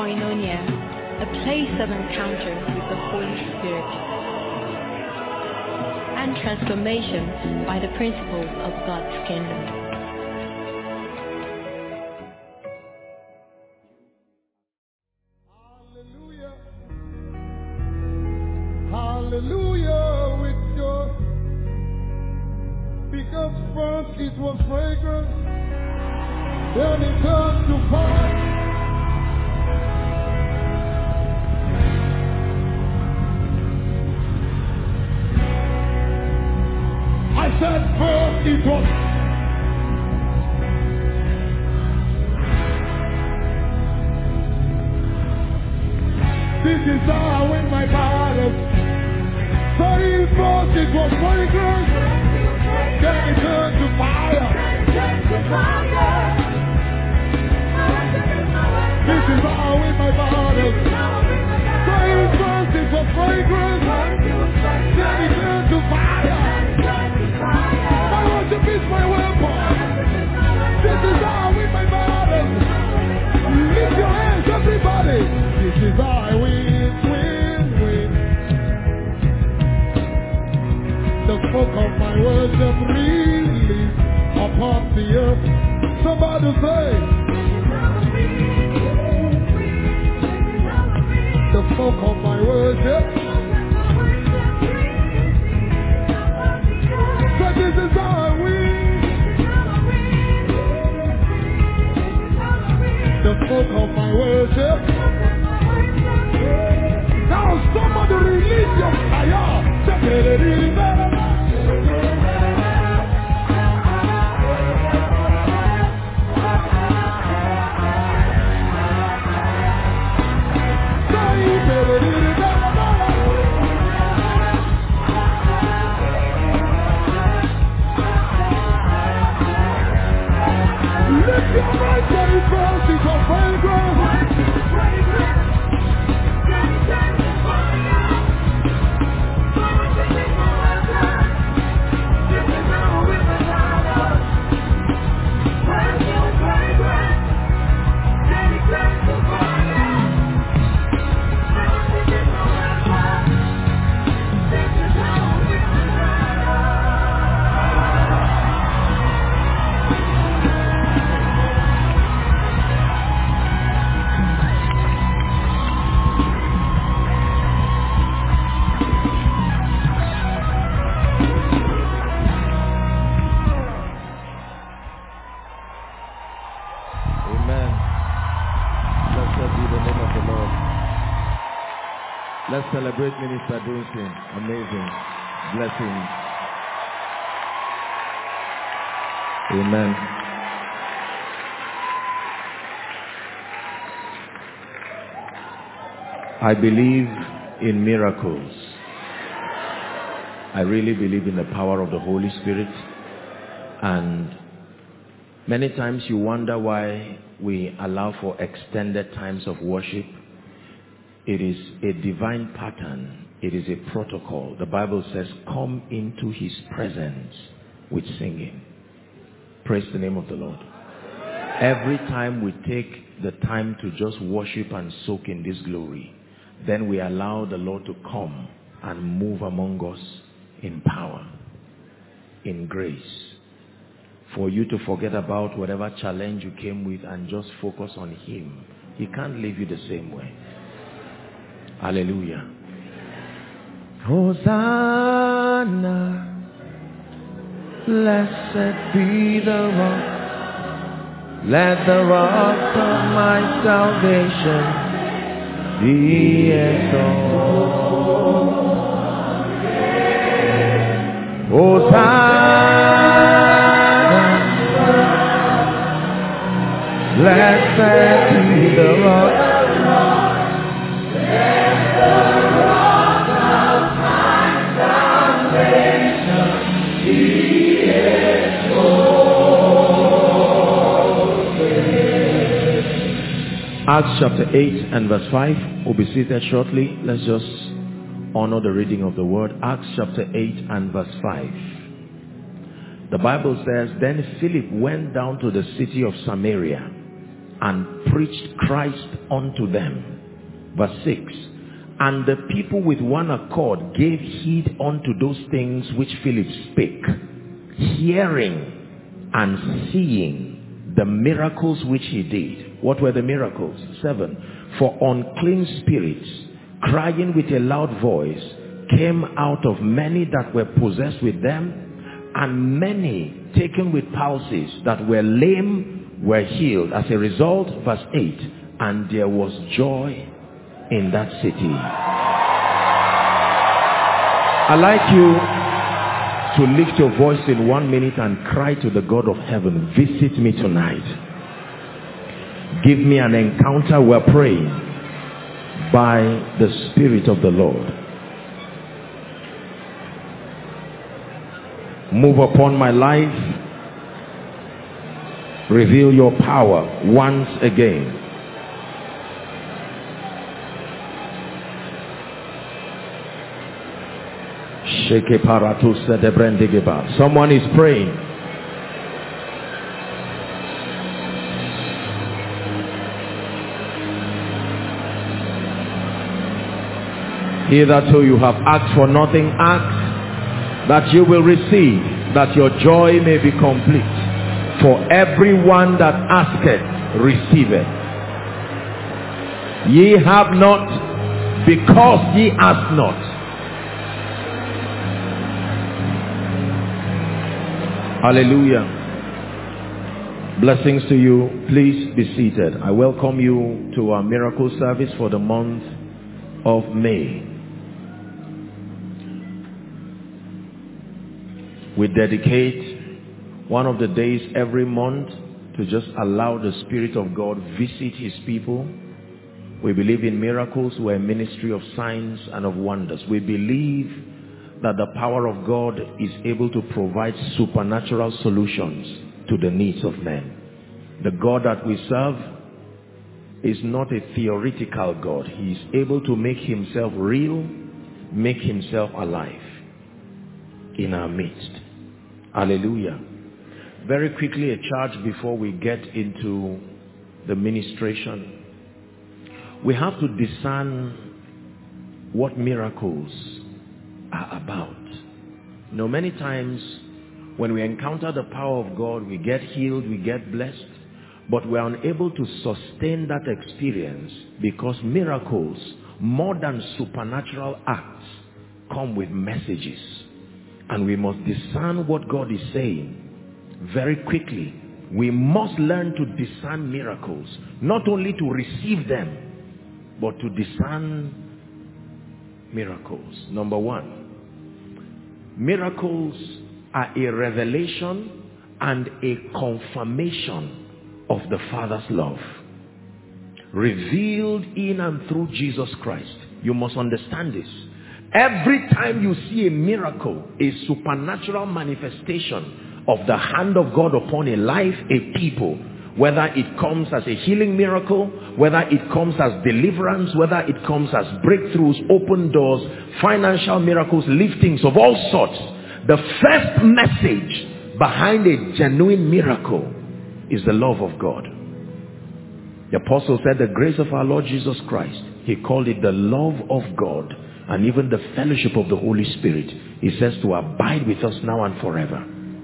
Koinonia, a place of encounter with the Holy Spirit and transformation by the principles of God's kingdom. Hallelujah, with your because first it was fragrance, then it turned to fire. I said first it was. This is how I win my battles. Sorry, first it was fragrance, then it turned to fire. This is how I win my battles. Sorry, first it was fragrance, then it turned to fire. My worship is my weapon. This is how I win my battles. Lift your hands, everybody. This is how I win. The smoke of my worship release upon the earth. Somebody say, the smoke of my worship. So this is how I win. The smoke of my worship. Now somebody release your fire. Lift your right hand first, it's a fragrance. Let's celebrate Minister Duncan. Amazing. Blessings. Amen. I believe in miracles. I really believe in the power of the Holy Spirit. And many times you wonder why we allow for extended times of worship. It is a divine pattern. It is a protocol. The Bible says, come into his presence with singing. Praise the name of the Lord. Every time we take the time to just worship and soak in this glory, then we allow the Lord to come and move among us in power, in grace. For you to forget about whatever challenge you came with and just focus on him. He can't leave you the same way. Hallelujah. Hosanna, blessed be the rock. Let the rock of my salvation be exalted. Hosanna, blessed be the rock. Acts chapter 8 and verse 5. We'll be seated shortly. Let's just honor the reading of the word. Acts chapter 8 and verse 5. The Bible says, then Philip went down to the city of Samaria and preached Christ unto them. Verse 6. And the people with one accord gave heed unto those things which Philip spake, hearing and seeing the miracles which he did. What were the miracles? 7. For unclean spirits, crying with a loud voice, came out of many that were possessed with them, and many taken with palsies that were lame were healed. As a result, verse 8, and there was joy in that city. I'd like you to lift your voice in 1 minute and cry to the God of heaven, visit me tonight. Give me an encounter, we're praying, by the Spirit of the Lord. Move upon my life. Reveal your power once again. Someone is praying. Hitherto you have asked for nothing, ask that you will receive, that your joy may be complete. For everyone that asketh, receiveth. Ye have not, because ye ask not. Hallelujah. Blessings to you. Please be seated. I welcome you to our miracle service for the month of May. We dedicate one of the days every month to just allow the Spirit of God visit his people. We believe in miracles. We're a ministry of signs and of wonders. We believe that the power of God is able to provide supernatural solutions to the needs of men. The God that we serve is not a theoretical God. He is able to make himself real, make himself alive in our midst. Hallelujah. Very quickly, a charge before we get into the ministration. We have to discern what miracles are about. You know, many times when we encounter the power of God, we get healed, we get blessed, but we are unable to sustain that experience because miracles, more than supernatural acts, come with messages. And we must discern what God is saying very quickly. We must learn to discern miracles, not only to receive them, but to discern miracles. Number one, miracles are a revelation and a confirmation of the Father's love, revealed in and through Jesus Christ. You must understand this. Every time you see a miracle, a supernatural manifestation of the hand of God upon a life, a people, whether it comes as a healing miracle, whether it comes as deliverance, whether it comes as breakthroughs, open doors, financial miracles, liftings of all sorts, the first message behind a genuine miracle is the love of God. The apostle said the grace of our Lord Jesus Christ, he called it the love of God, and even the fellowship of the Holy Spirit. He says to abide with us now and forever.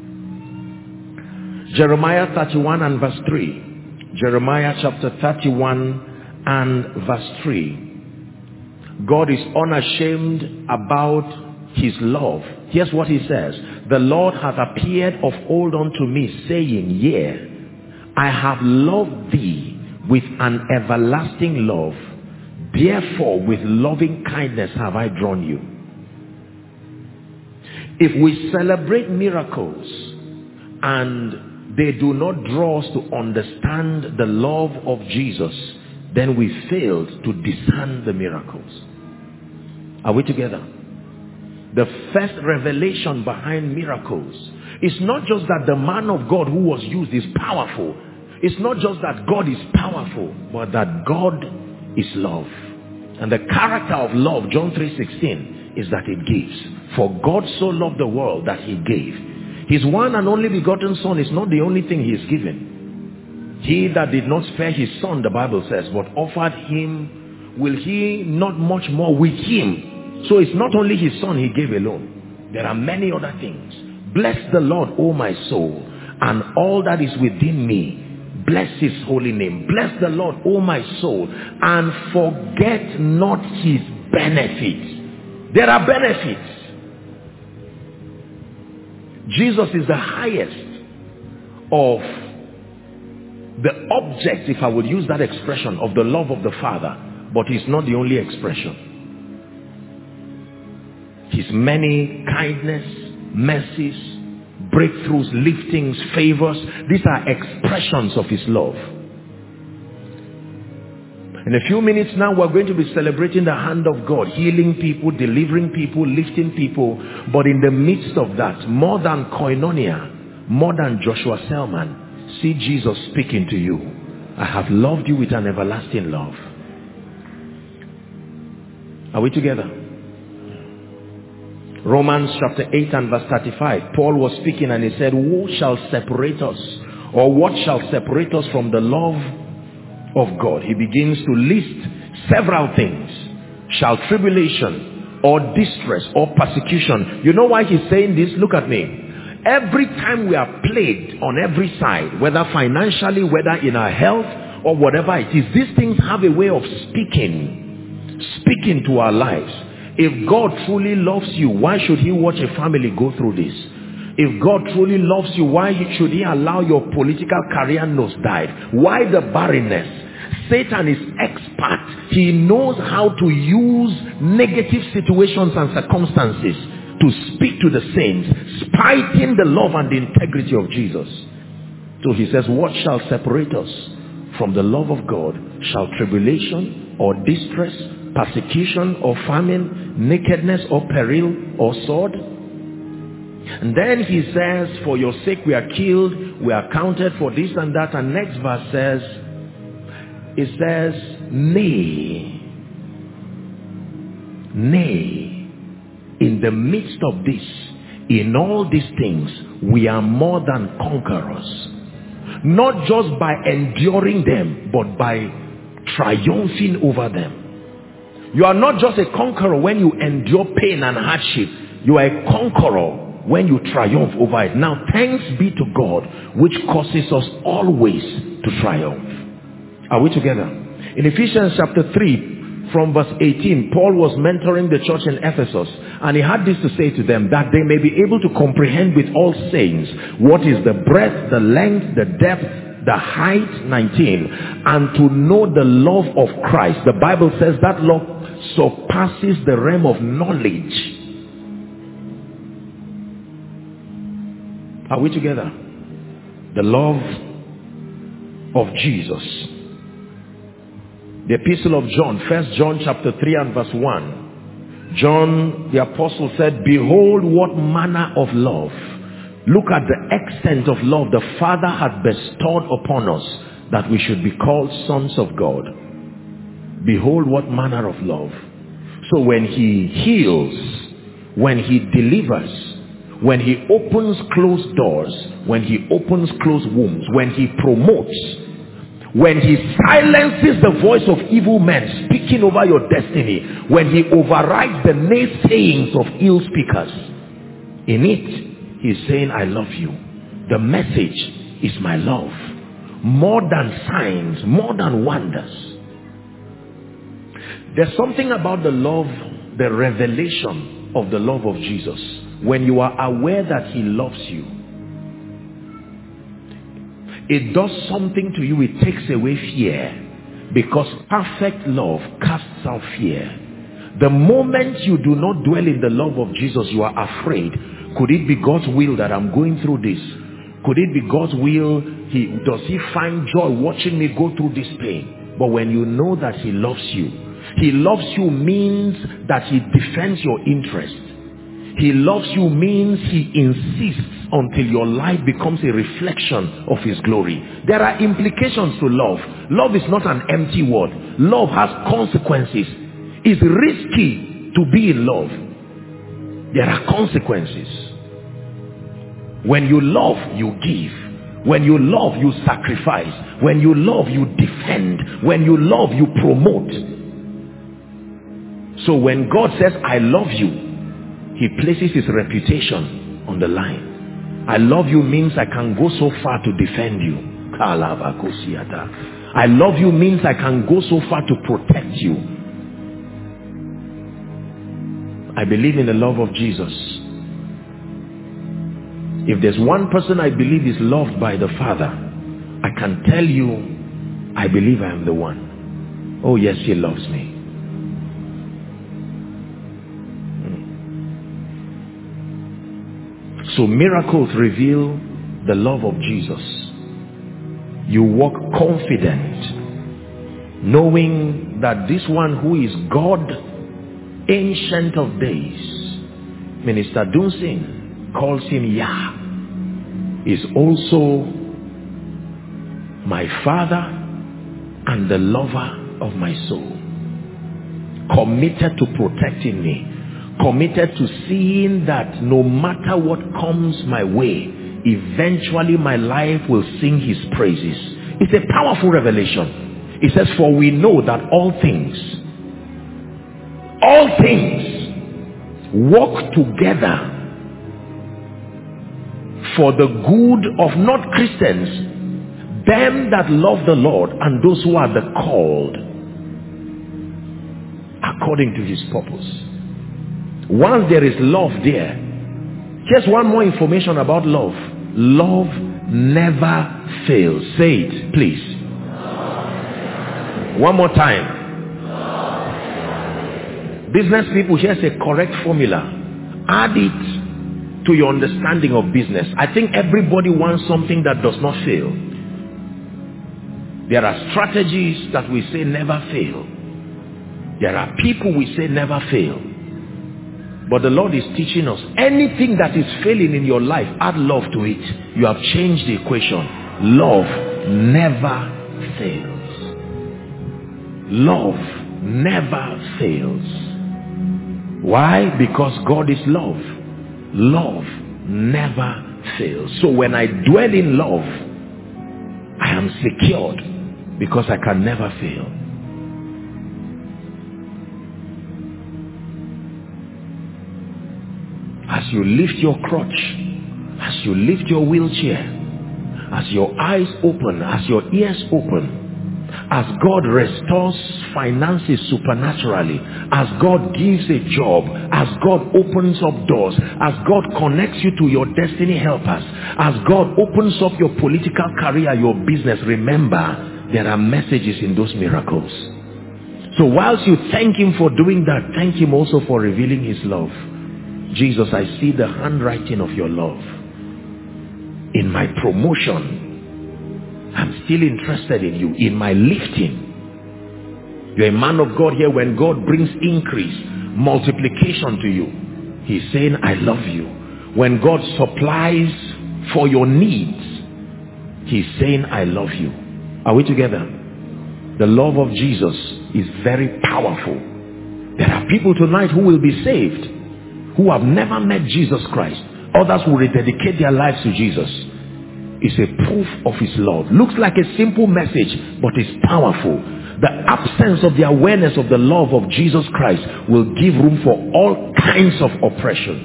Jeremiah 31 and verse 3. Jeremiah chapter 31 and verse 3. God is unashamed about his love. Here's what he says. The Lord hath appeared of old unto me, saying, Yea, I have loved thee with an everlasting love. Therefore, with loving kindness have I drawn you. If we celebrate miracles and they do not draw us to understand the love of Jesus, then we failed to discern the miracles. Are we together? The first revelation behind miracles is not just that the man of God who was used is powerful. It's not just that God is powerful, but that God is love. And the character of love, John 3:16, is that it gives. For God so loved the world that he gave. His one and only begotten Son is not the only thing he is given. He that did not spare his son, the Bible says, but offered him, will he not much more with him? So it's not only his son he gave alone. There are many other things. Bless the Lord, O my soul, and all that is within me. Bless his holy name. Bless the Lord, O my soul, and forget not his benefits. There are benefits. Jesus is the highest of the object, if I would use that expression, of the love of the Father, but he's not the only expression. His many kindness, mercies, breakthroughs, liftings, favors, these are expressions of his love. In a few minutes now, we're going to be celebrating the hand of God, healing people, delivering people, lifting people. But in the midst of that, more than koinonia, more than Joshua Selman, see Jesus speaking to you. I have loved you with an everlasting love. Are we together? Romans chapter 8 and verse 35. Paul was speaking and he said, who shall separate us, or what shall separate us from the love of God? He begins to list several things. Shall tribulation or distress or persecution. You know why he's saying this? Look at me. Every time we are plagued on every side, whether financially, whether in our health or whatever it is, these things have a way of speaking to our lives. If God truly loves you, why should he watch a family go through this? If God truly loves you, why should he allow your political career nosedive? Why the barrenness? Satan is expert. He knows how to use negative situations and circumstances to speak to the saints, spiting the love and the integrity of Jesus. So he says, what shall separate us from the love of God? Shall tribulation or distress, persecution or famine, nakedness or peril or sword? And then he says, for your sake we are killed, we are counted for this and that. And next verse says, it says, nay, in the midst of this, in all these things, we are more than conquerors. Not just by enduring them, but by triumphing over them. You are not just a conqueror when you endure pain and hardship. You are a conqueror when you triumph over it. Now, thanks be to God, which causes us always to triumph. Are we together? In Ephesians chapter 3, from verse 18, Paul was mentoring the church in Ephesus, and he had this to say to them, that they may be able to comprehend with all saints what is the breadth, the length, the depth, the height, 19, and to know the love of Christ. The Bible says that love surpasses the realm of knowledge. Are we together? The love of Jesus. The epistle of John, 1 John chapter 3 and verse 1. John the apostle said, behold what manner of love. Look at the extent of love the Father had bestowed upon us, that we should be called sons of God. Behold what manner of love. So when he heals, when he delivers, when he opens closed doors, when he opens closed wombs, when he promotes, when he silences the voice of evil men speaking over your destiny, when he overrides the naysayings of ill speakers, in it he's saying, I love you. The message is my love. More than signs, more than wonders. There's something about the love, the revelation of the love of Jesus. When you are aware that he loves you, it does something to you. It takes away fear, because perfect love casts out fear. The moment you do not dwell in the love of Jesus, you are afraid. Could it be God's will that I'm going through this? Could it be God's will? Does he find joy watching me go through this pain? But when you know that he loves you, he loves you means that he defends your interest. He loves you means he insists until your life becomes a reflection of his glory. There are implications to love. Love is not an empty word. Love has consequences. It's risky to be in love. There are consequences. When you love, you give. When you love, you sacrifice. When you love, you defend. When you love, you promote. So when God says, I love you, he places his reputation on the line. I love you means I can go so far to defend you. I love you means I can go so far to protect you. I believe in the love of Jesus. If there's one person I believe is loved by the Father, I can tell you, I believe I am the one. Oh yes, he loves me. So miracles reveal the love of Jesus. You walk confident, knowing that this one who is God, Ancient of Days, Minister Dunsin calls him Yah, is also my Father and the lover of my soul, committed to protecting me, committed to seeing that no matter what comes my way, eventually my life will sing his praises. It's a powerful revelation. It says, for we know that all things work together for the good of not Christians, them that love the Lord and those who are the called according to his purpose. Once there is love there, here's one more information about love. Love never fails. Say it, please. One more time. Business people, here's a correct formula. Add it to your understanding of business. I think everybody wants something that does not fail. There are strategies that we say never fail. There are people we say never fail. But the Lord is teaching us, anything that is failing in your life, add love to it. You have changed the equation. Love never fails. Love never fails. Why? Because God is love. Love never fails. So when I dwell in love, I am secured because I can never fail. As you lift your crutch, as you lift your wheelchair, as your eyes open, as your ears open, as God restores finances supernaturally, as God gives a job, as God opens up doors, as God connects you to your destiny helpers, as God opens up your political career, your business, remember, there are messages in those miracles. So whilst you thank him for doing that, thank him also for revealing his love. Jesus, I see the handwriting of your love. In my promotion, I'm still interested in you. In my lifting, you're a man of God here. When God brings increase, multiplication to you, he's saying, I love you. When God supplies for your needs, he's saying, I love you. Are we together? The love of Jesus is very powerful. There are people tonight who will be saved, who have never met Jesus Christ. Others will rededicate their lives to Jesus. It's a proof of his love. Looks like a simple message, but it's powerful. The absence of the awareness of the love of Jesus Christ will give room for all kinds of oppression.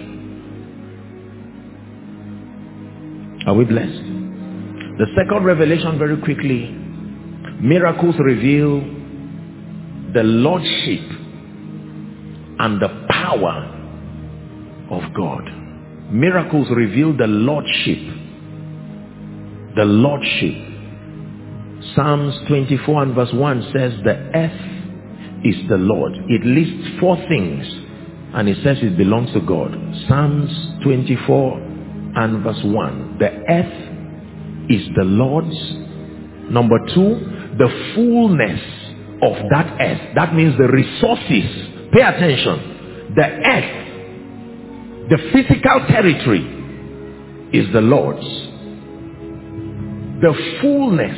Are we blessed? The second revelation, very quickly, miracles reveal the lordship and the power of God. Miracles reveal the lordship. The lordship. Psalms 24 and verse 1 says the earth is the Lord. It lists 4 things and it says it belongs to God. Psalms 24 and verse 1. The earth is the Lord's. Number 2, the fullness of that earth. That means the resources. Pay attention. The earth, the physical territory, is the Lord's. The fullness.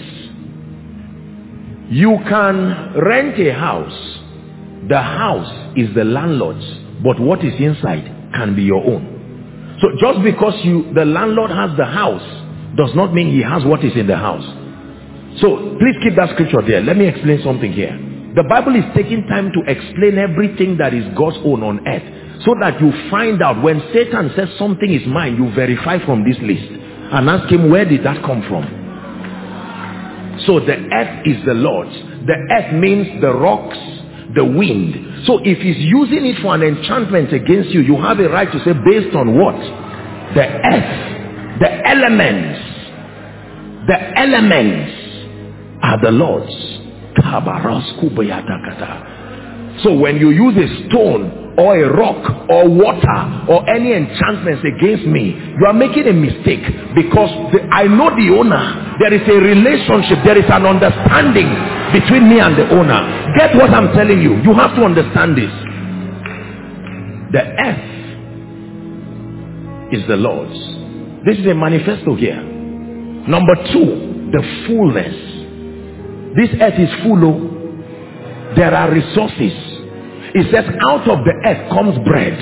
You can rent a house. The house is the landlord's, but what is inside can be your own. So just because the landlord has the house does not mean he has what is in the house. So please keep that scripture there. Let me explain something here. The Bible is taking time to explain everything that is God's own on earth, so that you find out when Satan says something is mine, you verify from this list and ask him, where did that come from? So the earth is the Lord's. The earth means the rocks, the wind. So if he's using it for an enchantment against you, you have a right to say, based on what? The earth, the elements. The elements are the Lord's. So when you use a stone or a rock or water or any enchantments against me, you are making a mistake, because I know the owner. There is a relationship, there is an understanding between me and the owner. Get what I'm telling you. You have to understand this. The earth is the Lord's. This is a manifesto here. Number two, the fullness. This earth is full. There are resources. It says out of the earth comes bread.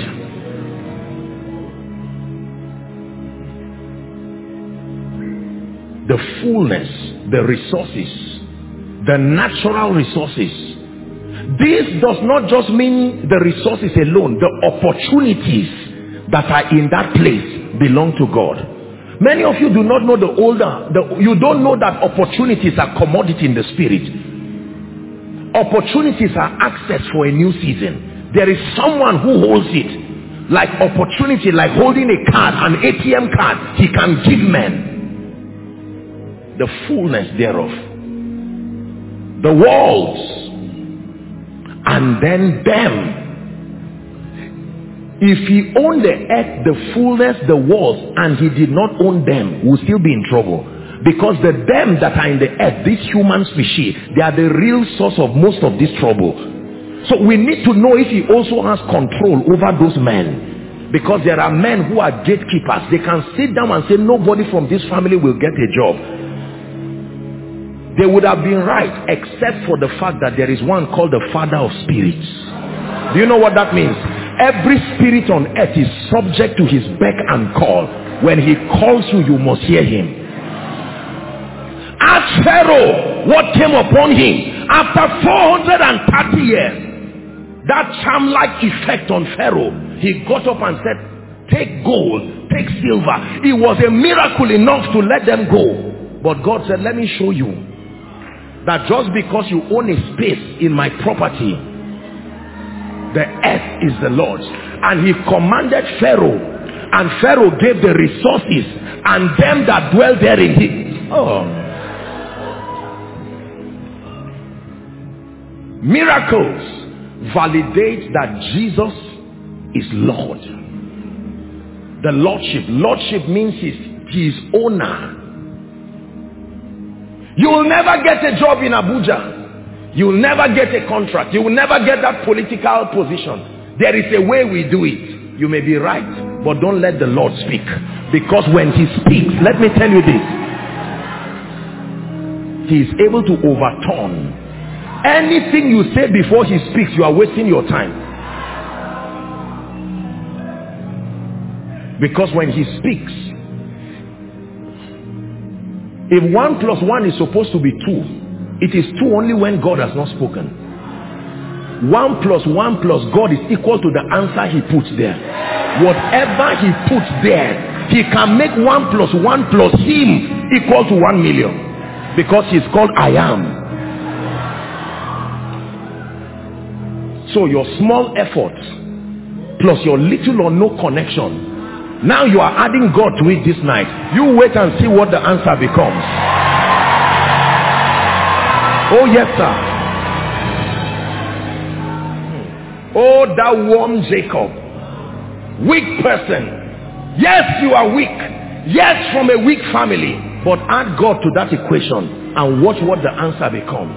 The fullness, the resources, the natural resources. This does not just mean the resources alone. The opportunities that are in that place belong to God. Many of you do not know you don't know that opportunities are commodity in the spirit. Opportunities are access for a new season. There is someone who holds it. Like opportunity, like holding a card, an ATM card, he can give men. The fullness thereof. The walls. And then them. If he owned the earth, the fullness, the walls, and he did not own them, we'll still be in trouble. Because the them that are in the earth, this human species, they are the real source of most of this trouble. So we need to know if he also has control over those men. Because there are men who are gatekeepers. They can sit down and say, nobody from this family will get a job. They would have been right, except for the fact that there is one called the Father of Spirits. Do you know what that means? Every spirit on earth is subject to his beck and call. When he calls you, you must hear him. Ask Pharaoh what came upon him after 430 years. That charm-like effect on Pharaoh. He got up and said, take gold, take silver. It was a miracle enough to let them go. But God said, let me show you that just because you own a space in my property, the earth is the Lord's. And he commanded Pharaoh, and Pharaoh gave the resources, and them that dwell therein. Miracles validate that Jesus is Lord. The Lordship. Lordship means he is owner. You will never get a job in Abuja. You will never get a contract. You will never get that political position. There is a way we do it. You may be right, but don't let the Lord speak. Because when he speaks, let me tell you this, he is able to overturn. Anything you say before he speaks, you are wasting your time. Because when he speaks, if 1 + 1 is supposed to be 2, it is 2 only when God has not spoken. 1 + 1 + God is equal to the answer he puts there. Whatever he puts there, he can make 1 + 1 + him equal to 1 million. Because he's called I am. So your small effort plus your little or no connection, now you are adding God to it this night. You wait and see what the answer becomes. Oh yes, sir. Oh, that warm Jacob, weak person. Yes, you are weak. Yes, from a weak family. But add God to that equation and watch what the answer becomes.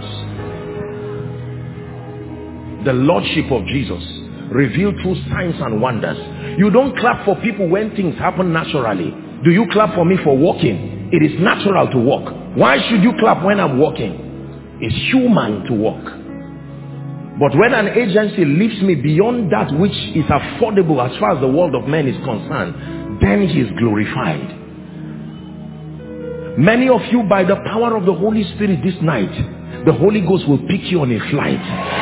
The Lordship of Jesus revealed through signs and wonders. You don't clap for people when things happen naturally. Do you clap for me for walking? It is natural to walk. Why should you clap when I'm walking? It's human to walk. But when an agency lifts me beyond that which is affordable as far as the world of men is concerned, then he is glorified. Many of you, by the power of the Holy Spirit this night, the Holy Ghost will pick you on a flight.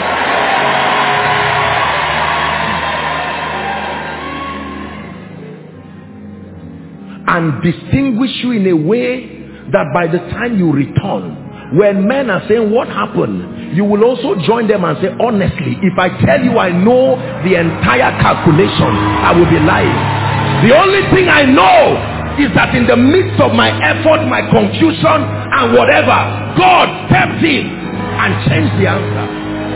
And distinguish you in a way that by the time you return, when men are saying what happened, you will also join them and say, honestly, if I tell you I know the entire calculation, I will be lying. The only thing I know is that in the midst of my effort, my confusion and whatever, God stepped in and changed the answer.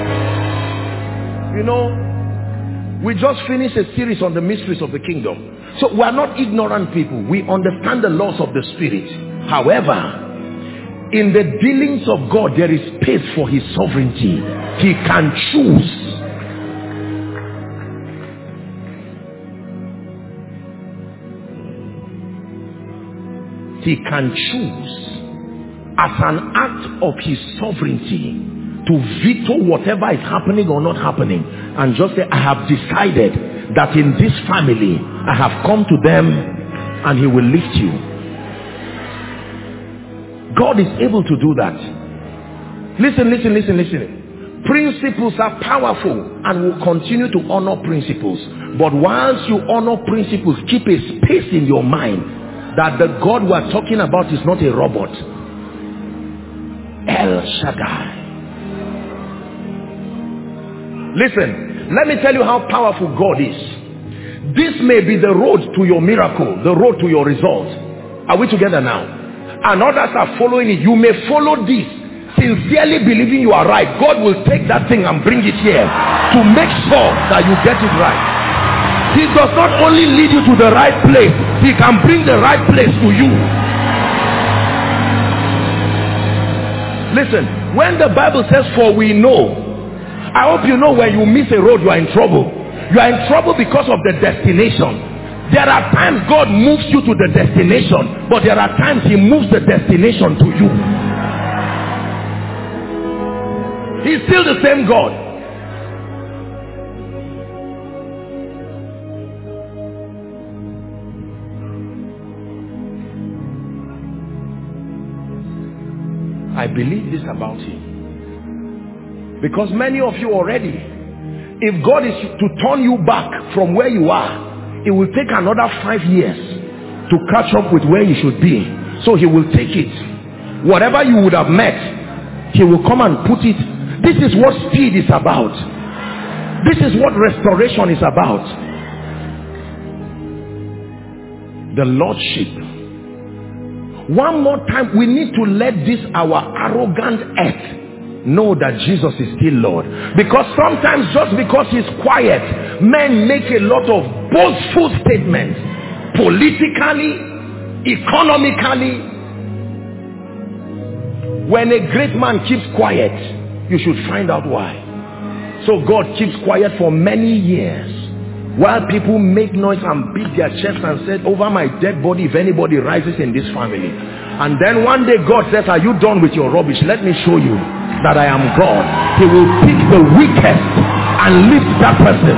You know, we just finished a series on the mysteries of the kingdom. So we are not ignorant people. We understand the laws of the Spirit. However, in the dealings of God, there is space for his sovereignty. He can choose. He can choose as an act of his sovereignty to veto whatever is happening or not happening, and just say, I have decided that in this family I have come to them and he will lift you. God is able to do that. Listen. Principles are powerful and will continue to honor principles. But once you honor principles, keep a space in your mind that the God we are talking about is not a robot. El Shaddai. Listen, let me tell you how powerful God is. This may be the road to your miracle, the road to your result. Are we together now? And others are following it. You may follow this, sincerely believing you are right. God will take that thing and bring it here to make sure that you get it right. He does not only lead you to the right place, he can bring the right place to you. Listen, when the Bible says, for we know, I hope you know when you miss a road, you are in trouble. You are in trouble because of the destination. There are times God moves you to the destination, but there are times he moves the destination to you. He's still the same God. I believe this about him. Because many of you already, if God is to turn you back from where you are, it will take another 5 years to catch up with where you should be. So he will take it. Whatever you would have met, he will come and put it. This is what speed is about. This is what restoration is about. The Lordship. One more time, we need to let this our arrogant earth know that Jesus is still Lord. Because sometimes just because he's quiet, men make a lot of boastful statements. Politically, economically. When a great man keeps quiet, you should find out why. So God keeps quiet for many years, while people make noise and beat their chests and said, over my dead body if anybody rises in this family. And then one day God says, are you done with your rubbish? Let me show you that I am God. He will pick the weakest and lift that person.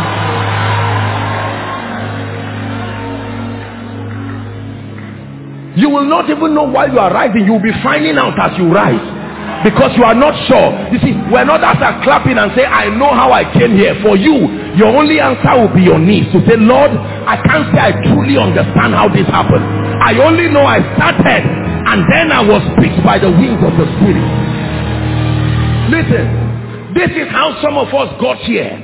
You will not even know while you are rising. You will be finding out as you rise, because you are not sure. You see, when others are clapping and say, I know how I came here, for you, your only answer will be your knees, to say, Lord, I can't say I truly understand how this happened. I only know I started and then I was picked by the wings of the Spirit. Listen, this is how some of us got here.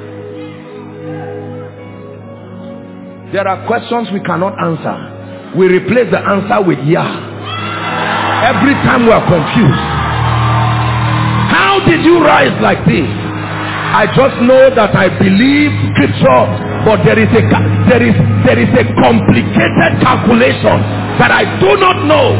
There are questions we cannot answer. We replace the answer with Yah. Every time we are confused. How did you rise like this? I just know that I believe scripture, but there is a complicated calculation that I do not know.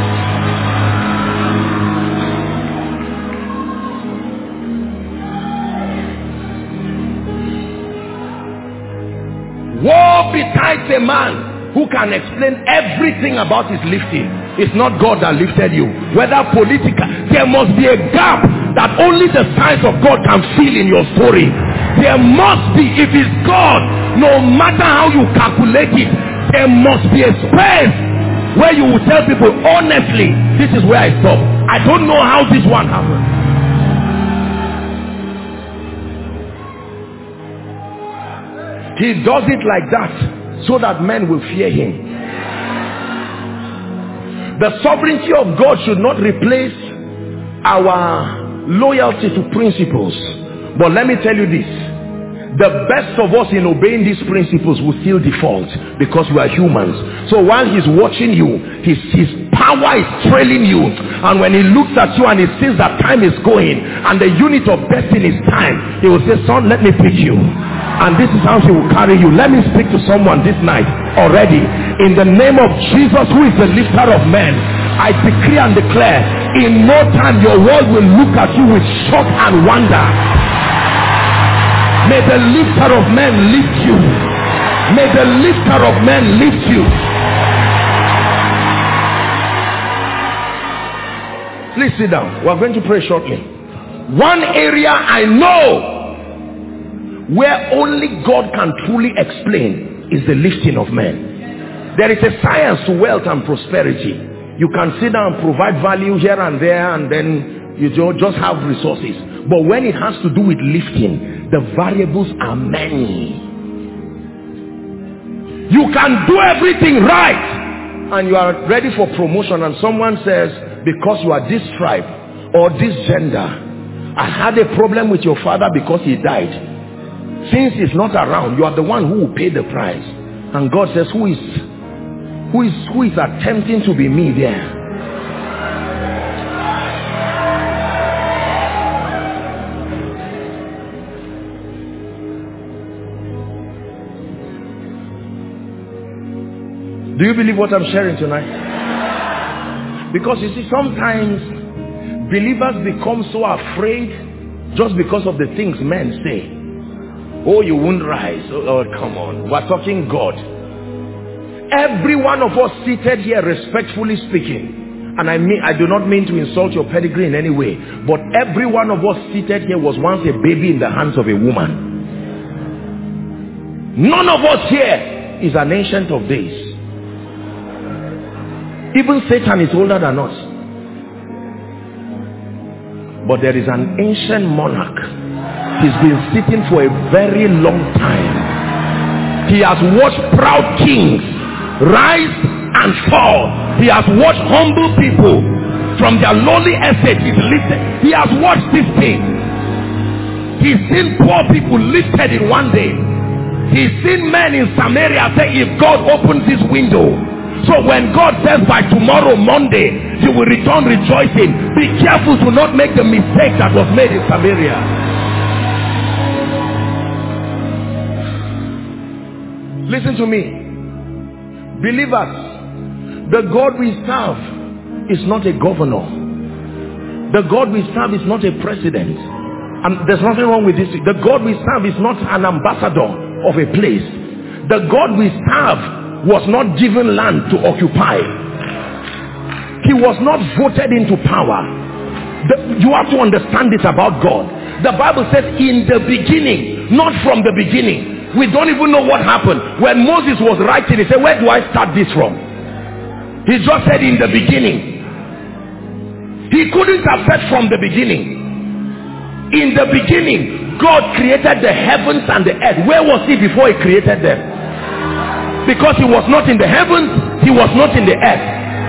Woe betides a man who can explain everything about his lifting. It's not God that lifted you. Whether political, there must be a gap that only the signs of God can fill in your story. There must be, if it's God, no matter how you calculate it, there must be a space where you will tell people, honestly, this is where I stop. I don't know how this one happened. He does it like that so that men will fear him. The sovereignty of God should not replace our loyalty to principles. But let me tell you this, the best of us in obeying these principles will still default because we are humans. So while he's watching you, his power is trailing you, and when he looks at you and he sees that time is going and the unit of destiny is time, he will say, son, let me pick you. And this is how he will carry you. Let me speak to someone this night already. In the name of Jesus, who is the lifter of men, I decree and declare, in no time your world will look at you with shock and wonder. May the lifter of men lift you. May the lifter of men lift you. Please sit down. We're going to pray shortly. One area I know where only God can truly explain is the lifting of men. There is a science to wealth and prosperity. You can sit down and provide value here and there, and then you just have resources. But when it has to do with lifting, the variables are many. You can do everything right and you are ready for promotion, and someone says, because you are this tribe or this gender, I had a problem with your father because he died. Since he's not around, you are the one who will pay the price. And God says, who is attempting to be me there? Do you believe what I'm sharing tonight? Because you see, sometimes believers become so afraid just because of the things men say. Oh, you won't rise. Oh, come on. We're talking God. Every one of us seated here, respectfully speaking, and I do not mean to insult your pedigree in any way, but every one of us seated here was once a baby in the hands of a woman. None of us here is an ancient of days. Even Satan is older than us. But there is an ancient monarch. He's been sitting for a very long time. He has watched proud kings rise and fall. He has watched humble people from their lowly estate. He's lifted. He has watched this thing. He's seen poor people lifted in one day. He's seen men in Samaria say, if God opens this window. So when God says by tomorrow, Monday, you will return rejoicing, be careful to not make the mistake that was made in Samaria. Listen to me. Believers, the God we serve is not a governor. The God we serve is not a president. And there's nothing wrong with this. The God we serve is not an ambassador of a place. The God we serve was not given land to occupy. He was not voted into power. You have to understand this about God. The Bible says in the beginning, not from the beginning. We don't even know what happened. When Moses was writing, he said, where do I start this from? He just said in the beginning. He couldn't have said from the beginning. In the beginning, God created the heavens and the earth. Where was he before he created them? Because he was not in the heavens, he was not in the earth.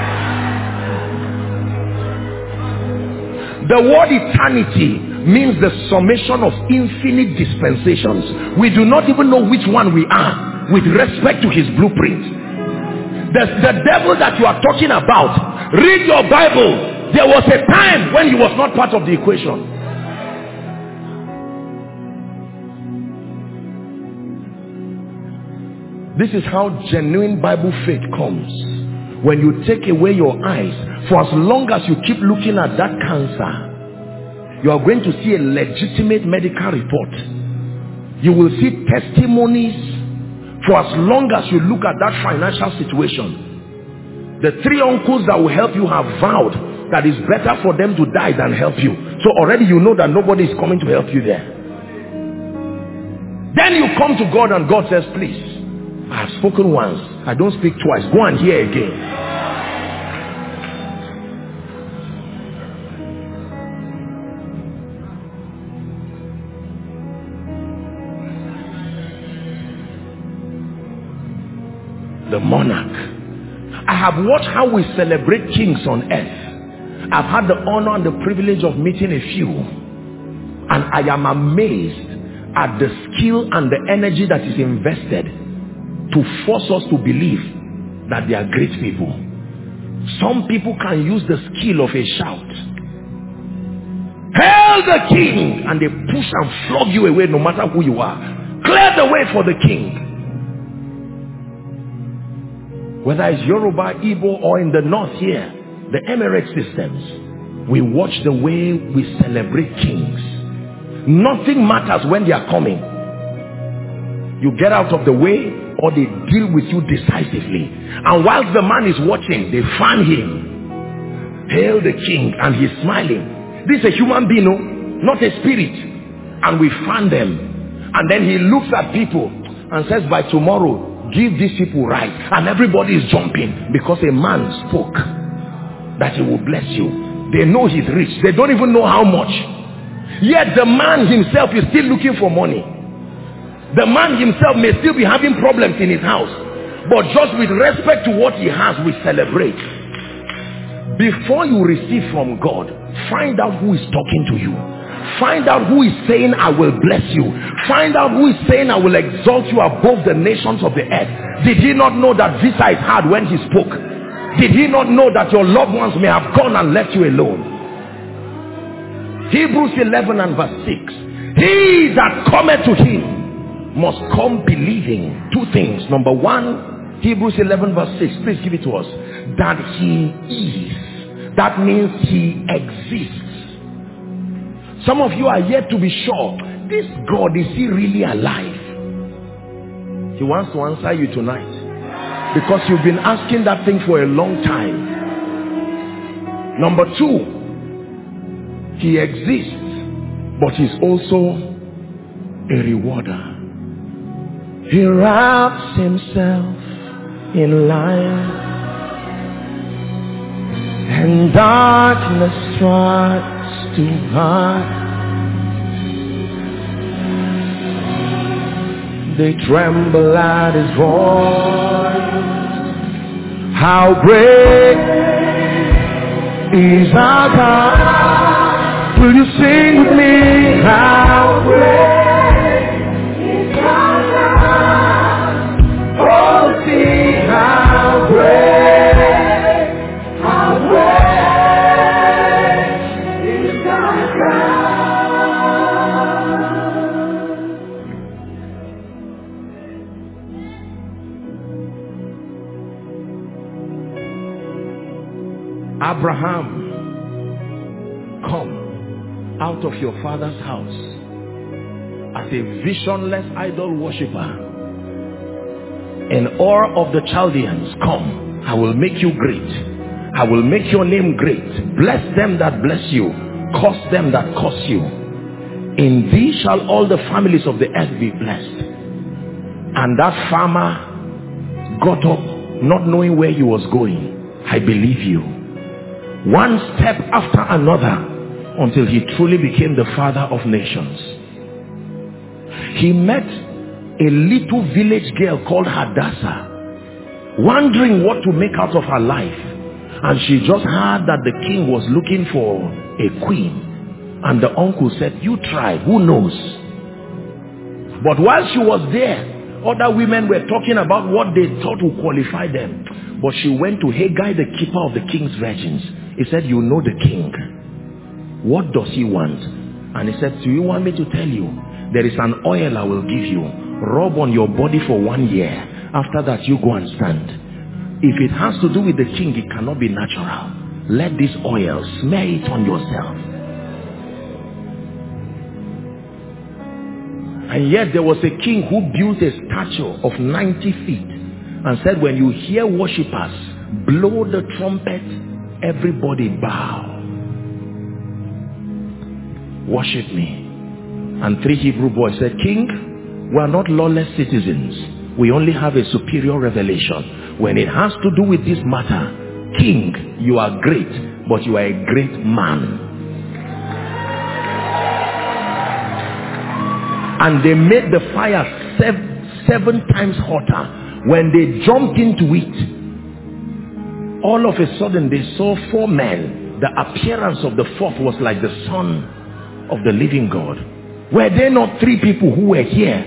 The word eternity means the summation of infinite dispensations. We do not even know which one we are with respect to his blueprint. The devil that you are talking about, read your Bible. There was a time when he was not part of the equation. This is how genuine Bible faith comes. When you take away your eyes, for as long as you keep looking at that cancer, you are going to see a legitimate medical report. You will see testimonies. For as long as you look at that financial situation, the three uncles that will help you have vowed that it's better for them to die than help you. So already you know that nobody is coming to help you there. Then you come to God and God says, please, I have spoken once, I don't speak twice, go and hear again. monarch. I have watched how we celebrate kings on earth. I've had the honor and the privilege of meeting a few, and I am amazed at the skill and the energy that is invested to force us to believe that they are great people. Some people can use the skill of a shout, "Hail the king!" and they push and flog you away no matter who you are. Clear the way for the king. Whether it's Yoruba, Igbo, or in the north here, the Emirate systems, we watch the way we celebrate kings. Nothing matters when they are coming. You get out of the way, or they deal with you decisively. And whilst the man is watching, they fan him. Hail the king, and he's smiling. This is a human being, no? Not a spirit. And we fan them. And then he looks at people and says, by tomorrow, give these people right. And everybody is jumping because a man spoke that he will bless you. They know he's rich. They don't even know how much. Yet the man himself is still looking for money. The man himself may still be having problems in his house. But just with respect to what he has, we celebrate. Before you receive from God, find out who is talking to you. Find out who is saying, I will bless you. Find out who is saying, I will exalt you above the nations of the earth. Did he not know that visa is hard when he spoke? Did he not know that your loved ones may have gone and left you alone? Hebrews 11 and verse 6. He that cometh to him must come believing. Two things. Number one, Hebrews 11 verse 6. Please give it to us. That he is. That means he exists. Some of you are yet to be sure, this God, is he really alive? He wants to answer you tonight, because you've been asking that thing for a long time. Number two, he exists, but he's also a rewarder. He wraps himself in light, and darkness tries to hide. They tremble at his voice. How great is our God? Will you sing with me? How great is our God? Oh, see how great, how great is our Abraham, come out of your father's house as a visionless idol worshiper. In Ur of the Chaldeans, come, I will make you great. I will make your name great. Bless them that bless you, curse them that curse you. In thee shall all the families of the earth be blessed. And that farmer got up not knowing where he was going. I believe you. One step after another until he truly became the father of nations. He met a little village girl called Hadassah, wondering what to make out of her life. And she just heard that the king was looking for a queen. And the uncle said, you try, who knows? But while she was there, other women were talking about what they thought would qualify them. But she went to Haggai, the keeper of the king's virgins. He said, you know the king. What does he want? And he said, do you want me to tell you? There is an oil I will give you. Rub on your body for 1 year. After that, you go and stand. If it has to do with the king, it cannot be natural. Let this oil, smear it on yourself. And yet there was a king who built a statue of 90 feet and said, when you hear worshippers blow the trumpet, everybody bow. Worship me. And 3 Hebrew boys said, King, we are not lawless citizens. We only have a superior revelation. When it has to do with this matter, King, you are great, but you are a great man. And they made the fire seven times hotter When they jumped into it, all of a sudden they saw 4 men. The appearance of the 4th was like the Son of the living God. Were there not 3 people who were here?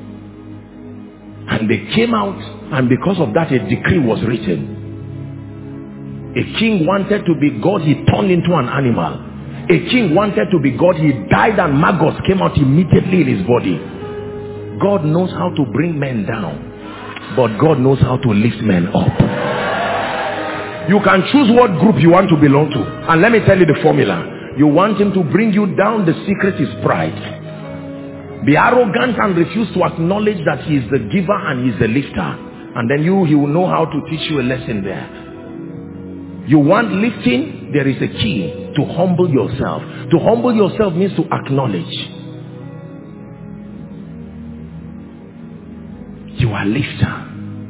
And they came out, and because of that a decree was written. A king wanted to be God, he turned into an animal. A king wanted to be God, he died and maggots came out immediately in his body. God knows how to bring men down, but God knows how to lift men up. You can choose what group you want to belong to. And let me tell you the formula. You want him to bring you down, the secret is pride. Be arrogant and refuse to acknowledge that he is the giver and he is the lifter. And then he will know how to teach you a lesson there. You want lifting? There is a key to humble yourself. To humble yourself means to acknowledge. You are a lifter.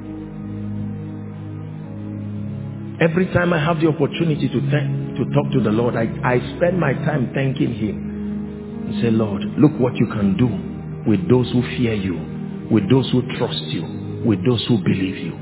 Every time I have the opportunity to talk to the Lord, I spend my time thanking him. And say, Lord, look what you can do with those who fear you, with those who trust you, with those who believe you.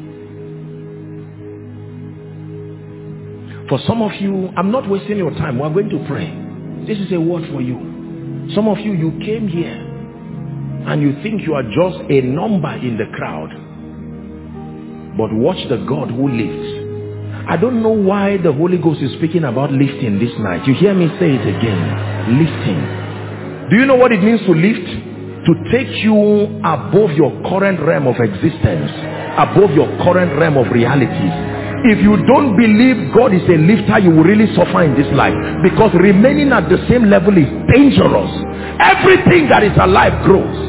For some of you, I'm not wasting your time. We're going to pray. This is a word for you. Some of you, you came here and you think you are just a number in the crowd. But watch the God who lifts. I don't know why the Holy Ghost is speaking about lifting this night. You hear me say it again. Lifting. Do you know what it means to lift? To take you above your current realm of existence, above your current realm of realities. If you don't believe God is a lifter, you will really suffer in this life, because remaining at the same level is dangerous. Everything that is alive grows.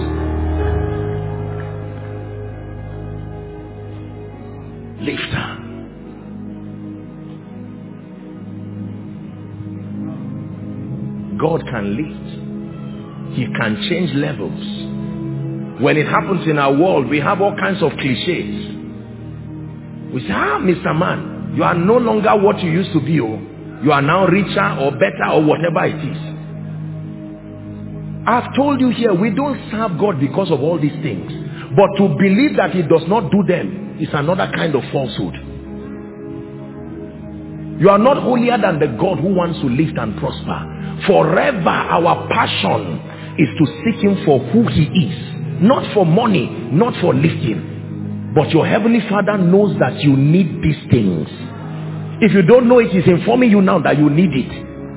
Lifter. God can lift. He can change levels. When it happens in our world, we have all kinds of cliches. We say, Mr. Man, you are no longer what you used to be. Oh. You are now richer or better or whatever it is. I've told you here, we don't serve God because of all these things. But to believe that he does not do them is another kind of falsehood. You are not holier than the God who wants to lift and prosper. Forever our passion is to seek him for who he is. Not for money, not for lifting. But your heavenly Father knows that you need these things. If you don't know it, he's informing you now that you need it.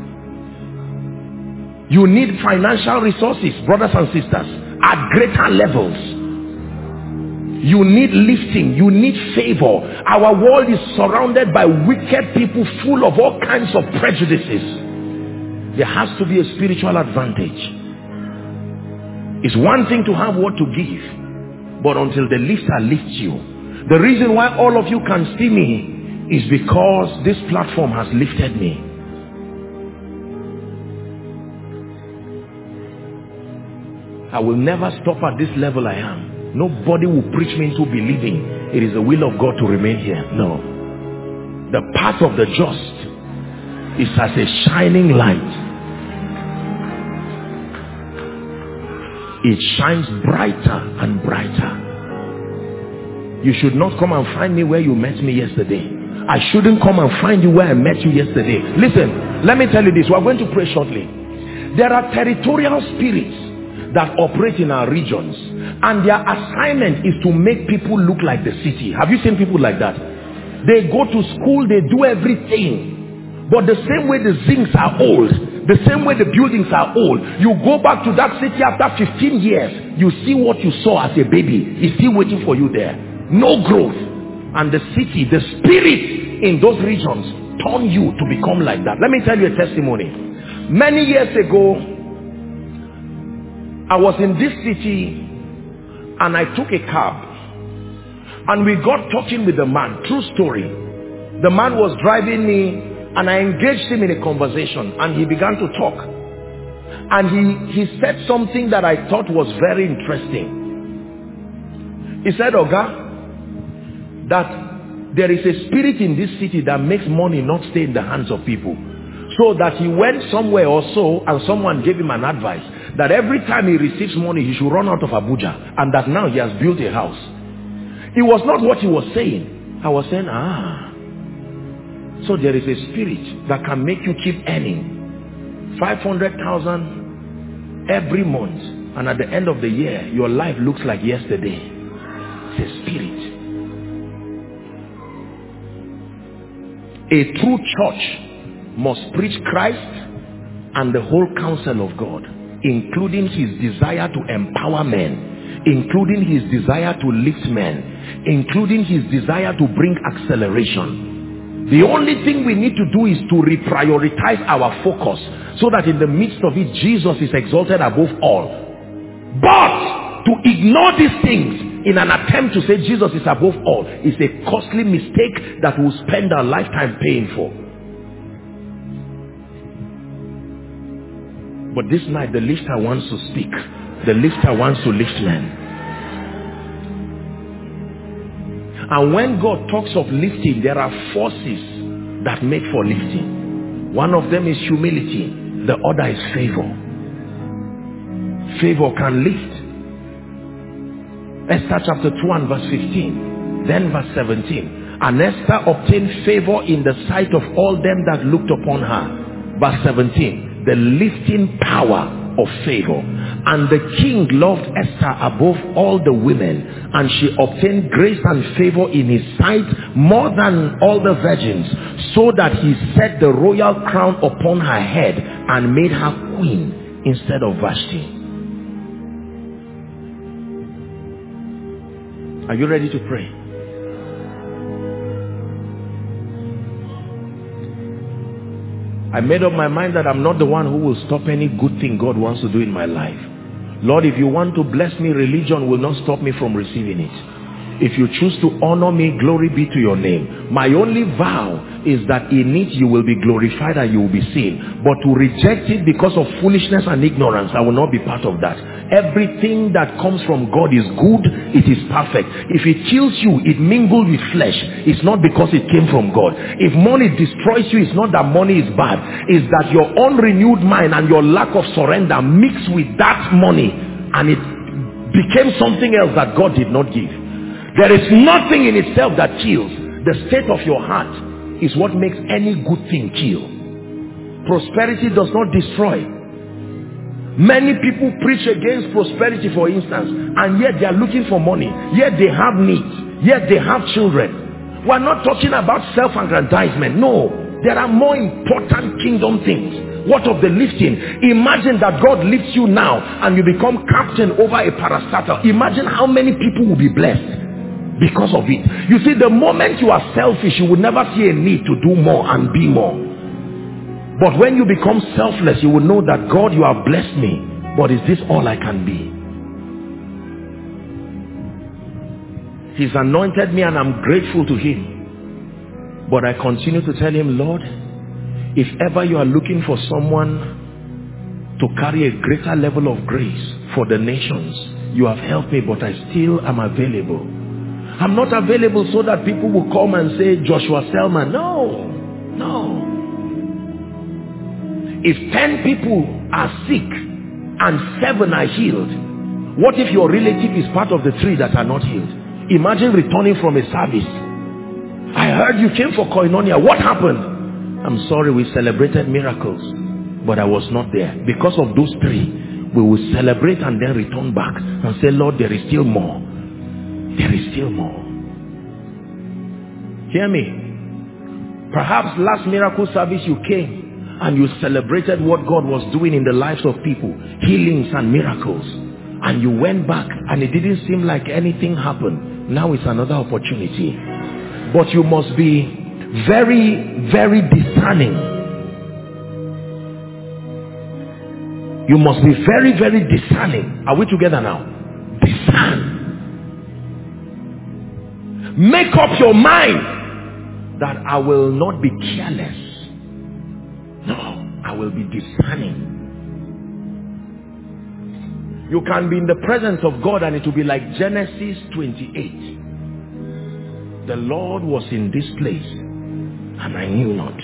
You need financial resources, brothers and sisters, at greater levels. You need lifting. You need favor. Our world is surrounded by wicked people full of all kinds of prejudices. There has to be a spiritual advantage. It's one thing to have what to give. But until the lifter lifts you. The reason why all of you can see me is because this platform has lifted me. I will never stop at this level I am. Nobody will preach me into believing it is the will of God to remain here. No. The path of the just is as a shining light. It shines brighter and brighter. You should not come and find me where you met me yesterday. I shouldn't come and find you where I met you yesterday. Listen, let me tell you this. We are going to pray shortly. There are territorial spirits that operate in our regions, and their assignment is to make people look like the city. Have you seen people like that? They go to school, they do everything, but the same way the zincs are old, the same way the buildings are old, you go back to that city after 15 years, you see what you saw as a baby is still waiting for you there. No growth. And the city, the spirit in those regions turn you to become like that. Let me tell you a testimony. Many years ago, I was in this city and I took a cab and we got talking with the man. True story. The man was driving me and I engaged him in a conversation and he began to talk. And he said something that I thought was very interesting. He said, Oga, that there is a spirit in this city that makes money not stay in the hands of people. So that he went somewhere or so and someone gave him an advice that every time he receives money he should run out of Abuja, and that now he has built a house. It was not what he was saying. I was saying, so there is a spirit that can make you keep earning 500,000 every month, and at the end of the year your life looks like yesterday. It's a spirit. A true church must preach Christ and the whole counsel of God, including his desire to empower men, including his desire to lift men, including his desire to bring acceleration. The only thing we need to do is to reprioritize our focus so that in the midst of it, Jesus is exalted above all. But to ignore these things in an attempt to say Jesus is above all is a costly mistake that we'll spend our lifetime paying for. But this night, the lifter wants to speak. The lifter wants to lift men. And when God talks of lifting, there are forces that make for lifting. One of them is humility. The other is favor. Favor can lift. Esther chapter 2 and verse 15. Then verse 17. And Esther obtained favor in the sight of all them that looked upon her. Verse 17. The lifting power of favor. And the king loved Esther above all the women, and she obtained grace and favor in his sight more than all the virgins, so that he set the royal crown upon her head and made her queen instead of Vashti. Are you ready to pray? I made up my mind that I'm not the one who will stop any good thing God wants to do in my life. Lord, if you want to bless me, religion will not stop me from receiving it. If you choose to honor me, glory be to your name. My only vow is that in it you will be glorified and you will be seen. But to reject it because of foolishness and ignorance, I will not be part of that. Everything that comes from God is good, it is perfect. If it kills you, it mingles with flesh. It's not because it came from God. If money destroys you, it's not that money is bad. It's that your unrenewed mind and your lack of surrender mixed with that money, and it became something else that God did not give. There is nothing in itself that kills. The state of your heart is what makes any good thing kill. Prosperity does not destroy. Many people preach against prosperity, for instance, and yet they are looking for money, yet they have needs, yet they have children. We're not talking about self-aggrandizement. No, there are more important kingdom things. What of the lifting? Imagine that God lifts you now and you become captain over a parastatal. Imagine how many people will be blessed because of it. You see, the moment you are selfish, you will never see a need to do more and be more. But when you become selfless, you will know that God, you have blessed me, but is this all I can be? He's anointed me and I'm grateful to him. But I continue to tell him, Lord, if ever you are looking for someone to carry a greater level of grace for the nations, you have helped me, but I still am available. I'm not available so that people will come and say, Joshua Selman. No, no. If 10 people are sick and 7 are healed, what if your relative is part of the 3 that are not healed? Imagine returning from a service. I heard you came for Koinonia. What happened? I'm sorry, we celebrated miracles, but I was not there. Because of those 3, we will celebrate and then return back and say, Lord, there is still more. There is still more. Hear me. Perhaps last miracle service you came and you celebrated what God was doing in the lives of people, healings and miracles, and you went back and it didn't seem like anything happened. Now it's another opportunity. But you must be very, very discerning. You must be very, very discerning. Are we together now? Discern. Make up your mind that I will not be careless. No, I will be discerning. You can be in the presence of God and it will be like Genesis 28. The Lord was in this place and I knew not.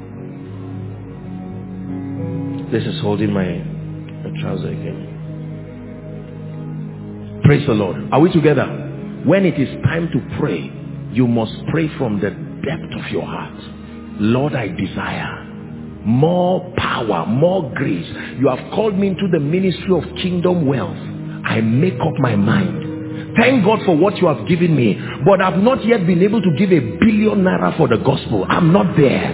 This is holding my trouser again. Praise the Lord. Are we together? When it is time to pray, you must pray from the depth of your heart. Lord, I desire more power, more grace. You have called me into the ministry of kingdom wealth. I make up my mind. Thank God for what you have given me, but I've not yet been able to give $1 billion for the gospel. I'm not there.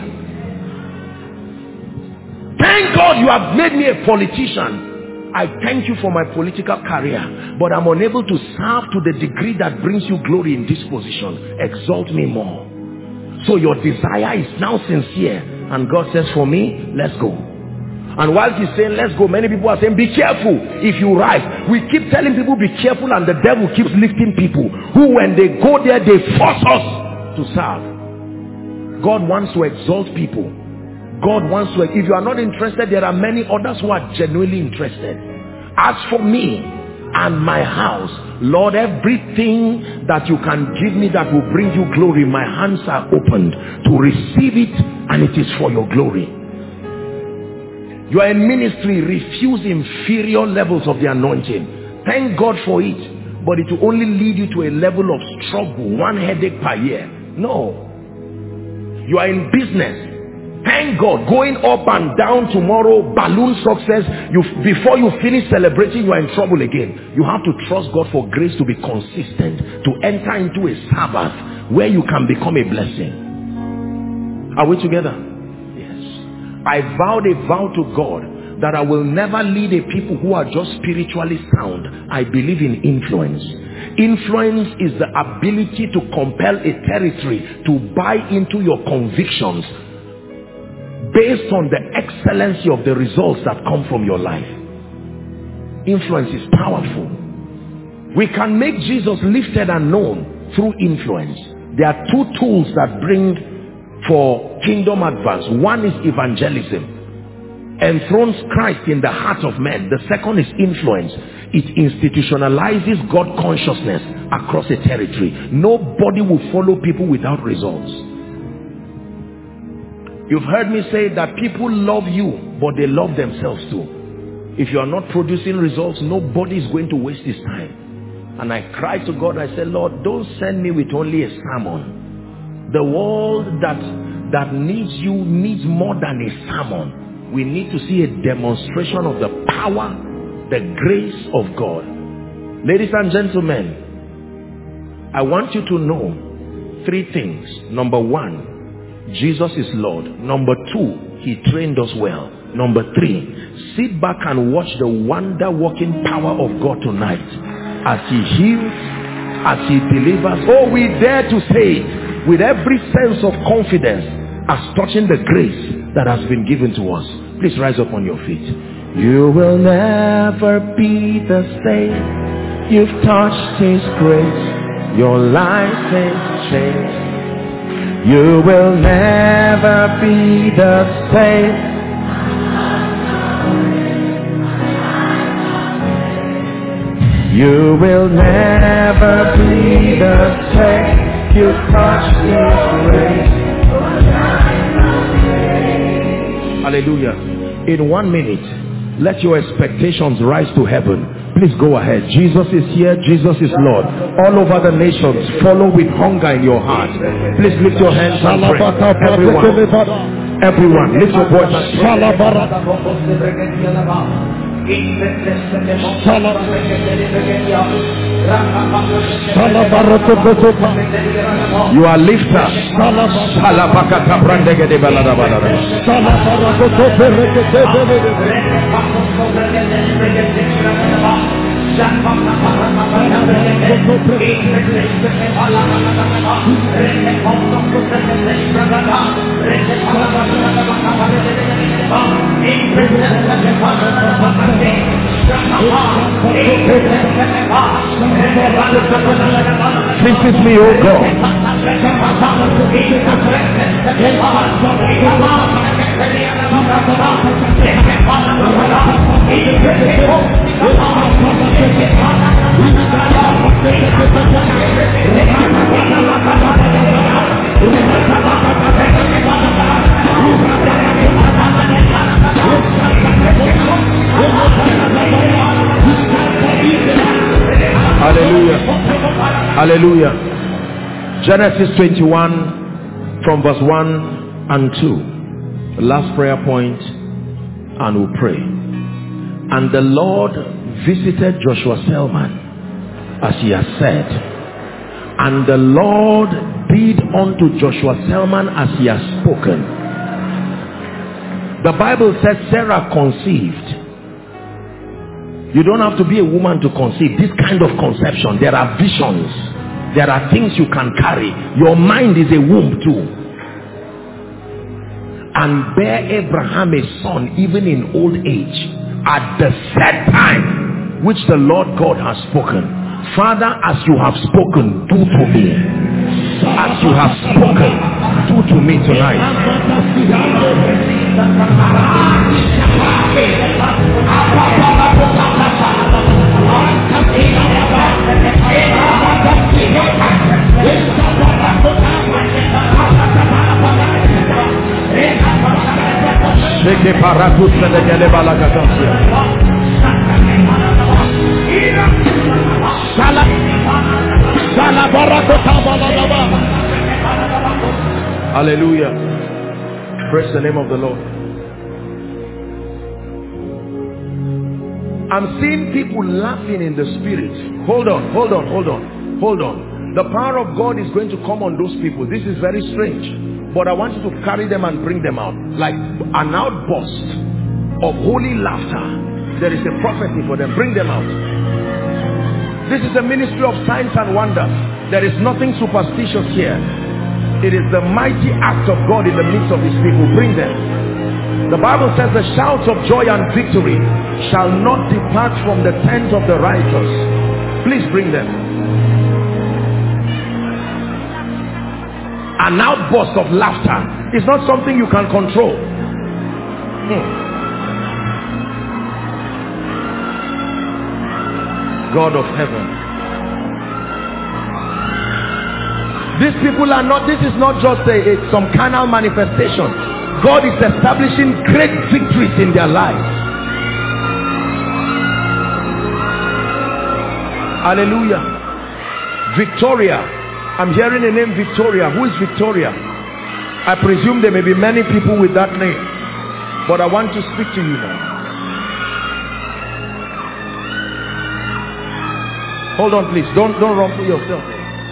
Thank God you have made me a politician. I thank you for my political career, but I'm unable to serve to the degree that brings you glory in this position. Exalt me more. So your desire is now sincere, and God says, for me, let's go. And while he's saying let's go, many people are saying be careful if you rise. We keep telling people be careful, and the devil keeps lifting people who, when they go there, they force us to serve. God wants to exalt people. God wants to. If you are not interested, there are many others who are genuinely interested. As for me and my house, Lord, everything that you can give me that will bring you glory, my hands are opened to receive it, and it is for your glory. You are in ministry, refuse inferior levels of the anointing. Thank God for it, but it will only lead you to a level of struggle, one headache per year. No. You are in business. Thank God, going up and down tomorrow, balloon success. Before you finish celebrating, you are in trouble again. You have to trust God for grace to be consistent, to enter into a Sabbath where you can become a blessing. Are we together? Yes. I vowed a vow to God that I will never lead a people who are just spiritually sound. I believe in influence. Influence is the ability to compel a territory to buy into your convictions based on the excellency of the results that come from your life. Influence is powerful. We can make Jesus lifted and known through influence. There are two tools that bring for kingdom advance. One is evangelism. Enthrones Christ in the heart of men. The second is influence. It institutionalizes God consciousness across a territory. Nobody will follow people without results. You've heard me say that people love you, but they love themselves too. If you are not producing results, nobody is going to waste his time. And I cried to God, I said, Lord, don't send me with only a sermon. The world that needs you needs more than a sermon. We need to see a demonstration of the power, the grace of God. Ladies and gentlemen, I want you to know 3 things. Number 1, Jesus is Lord. Number 2, he trained us well. Number 3, sit back and watch the wonder-working power of God tonight as he heals, as he delivers. Oh, we dare to say it with every sense of confidence as touching the grace that has been given to us. Please rise up on your feet. You will never be the same. You've touched his grace. Your life is changed. You will never be the same. You will never be the same. You touched his grace. Hallelujah. In 1 minute, let your expectations rise to heaven. Please go ahead. Jesus is here. Jesus is Lord. All over the nations, follow with hunger in your heart. Please lift your hands and pray. Everyone, lift your voice and you are lifter. This is me, oh God. Hallelujah. Hallelujah. Genesis 21 from verse 1 and 2. The last prayer point, and we'll pray. And the Lord visited Joshua Selman as he has said. And the Lord did unto Joshua Selman as he has spoken. The Bible says Sarah conceived. You don't have to be a woman to conceive. This kind of conception, there are visions. There are things you can carry. Your mind is a womb too. And bear Abraham a son even in old age at the set time which the Lord God has spoken. Father, as you have spoken, do to me. As you have spoken, do to me tonight. Hallelujah. Praise the name of the Lord. I'm seeing people laughing in the spirit. Hold on. The power of God is going to come on those people. This is very strange, but I want you to carry them and bring them out like an outburst of holy laughter. There is a prophecy for them. Bring them out. This is a ministry of signs and wonders. There is nothing superstitious here. It is the mighty act of God in the midst of his people. Bring them. The Bible says the shouts of joy and victory shall not depart from the tent of the righteous. Please bring them. An outburst of laughter is not something you can control. God of heaven. These people are not, this is not just some carnal manifestation. God is establishing great victories in their lives. Hallelujah. Victoria. I'm hearing the name Victoria. Who is Victoria? I presume there may be many people with that name, but I want to speak to you now. Hold on, please. Don't run for yourself.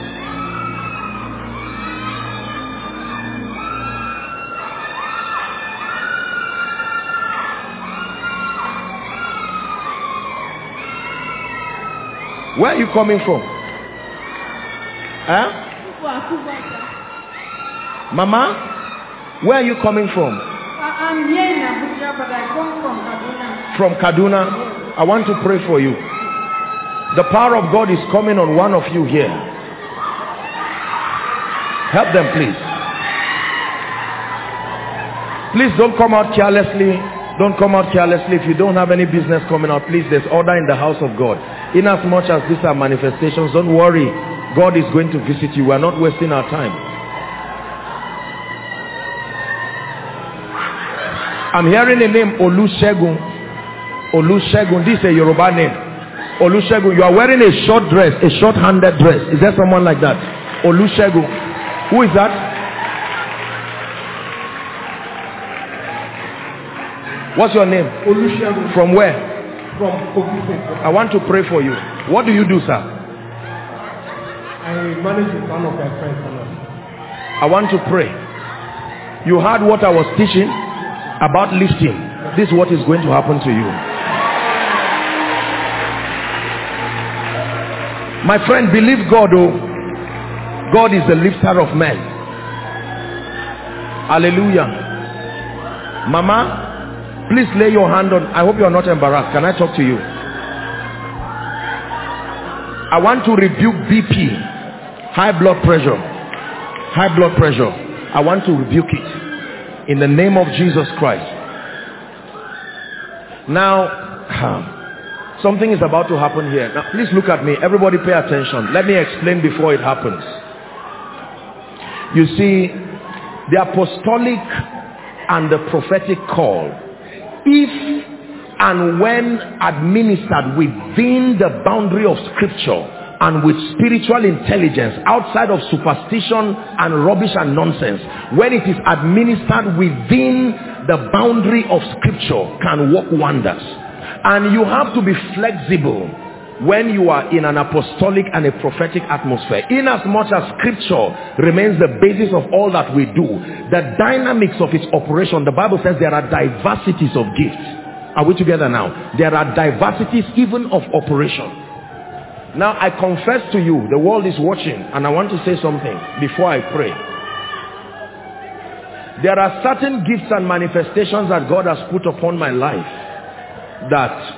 Where are you coming from? Huh? Mama, where are you coming from? I'm here in Abuja, but I come from Kaduna. From Kaduna? I want to pray for you. The power of God is coming on one of you here. Help them, please. Please don't come out carelessly. Don't come out carelessly. If you don't have any business coming out, please, there's order in the house of God. In as much as these are manifestations, don't worry. God is going to visit you. We are not wasting our time. I'm hearing the name Olusegun. Olusegun. This is a Yoruba name. Olusegun. You are wearing a short dress, a short-handed dress. Is there someone like that? Olusegun. Who is that? What's your name? Olusegun. From where? From Kogi. I want to pray for you. What do you do, sir? I manage one of my friends. I want to pray. You heard what I was teaching about lifting. This is what is going to happen to you. My friend, believe God. Oh, God is the lifter of men. Hallelujah. Mama, please lay your hand on. I hope you are not embarrassed. Can I talk to you? I want to rebuke BP, high blood pressure. High blood pressure. I want to rebuke it in the name of Jesus Christ. Now, something is about to happen here. Now, please look at me. Everybody pay attention. Let me explain before it happens. You see, the apostolic and the prophetic call, if and when administered within the boundary of scripture and with spiritual intelligence, outside of superstition and rubbish and nonsense, when it is administered within the boundary of scripture, can work wonders. And you have to be flexible when you are in an apostolic and a prophetic atmosphere. In as much as scripture remains the basis of all that we do, the dynamics of its operation, the Bible says there are diversities of gifts. Are we together now? There are diversities even of operation. Now I confess to you, the world is watching, and I want to say something before I pray. There are certain gifts and manifestations that God has put upon my life that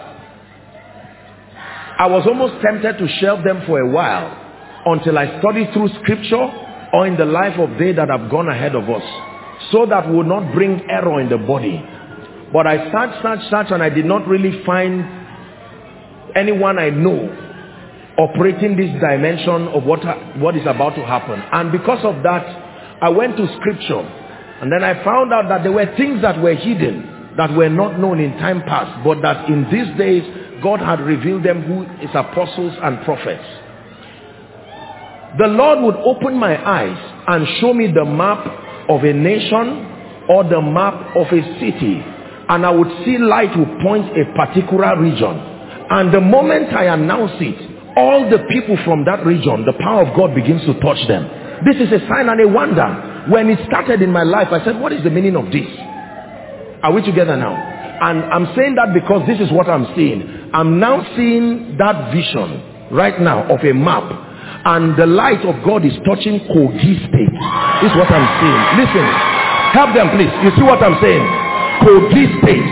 I was almost tempted to shelve them for a while until I studied through scripture or in the life of they that have gone ahead of us, so that we would not bring error in the body. But I searched and I did not really find anyone I know operating this dimension of what is about to happen. And because of that, I went to scripture, and then I found out that there were things that were hidden, that were not known in time past, but that in these days God had revealed them, who is apostles and prophets. The Lord would open my eyes and show me the map of a nation or the map of a city, and I would see light would point a particular region. And the moment I announce it, all the people from that region, the power of God begins to touch them. This is a sign and a wonder. When it started in my life, I said, what is the meaning of this? Are we together now? And I'm saying that because this is what I'm seeing. I'm now seeing that vision right now of a map, and the light of God is touching Kogi State. This is what I'm seeing. Listen, help them please. You see what I'm saying? Kogi State.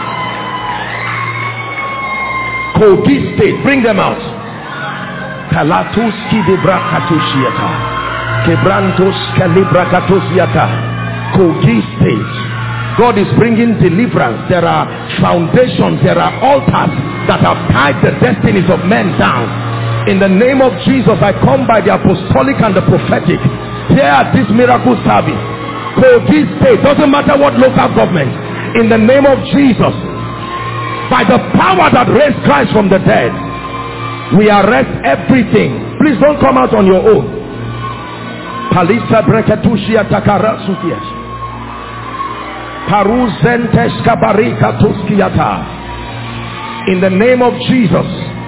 Kogi State. Bring them out. Kalatuski de Brakatoshiata. Kebrantos Kalibrakatosiata. Kogi State. God is bringing deliverance. There are foundations, there are altars that have tied the destinies of men down. In the name of Jesus, I come by the apostolic and the prophetic here at this miracle service. Kogi State, doesn't matter what local government, in the name of Jesus, by the power that raised Christ from the dead, we arrest everything. Please don't come out on your own. Palisa Breketushia Takara Sutias. In the name of Jesus.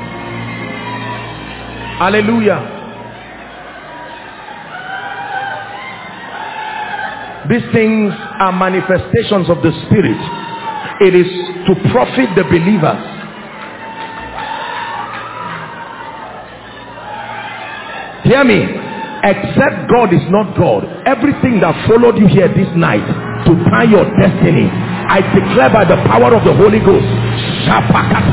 Hallelujah. These things are manifestations of the Spirit. It is to profit the believers. Hear me. Except God is not God. Everything that followed you here this night to tie your destiny, I declare by the power of the Holy Ghost. Help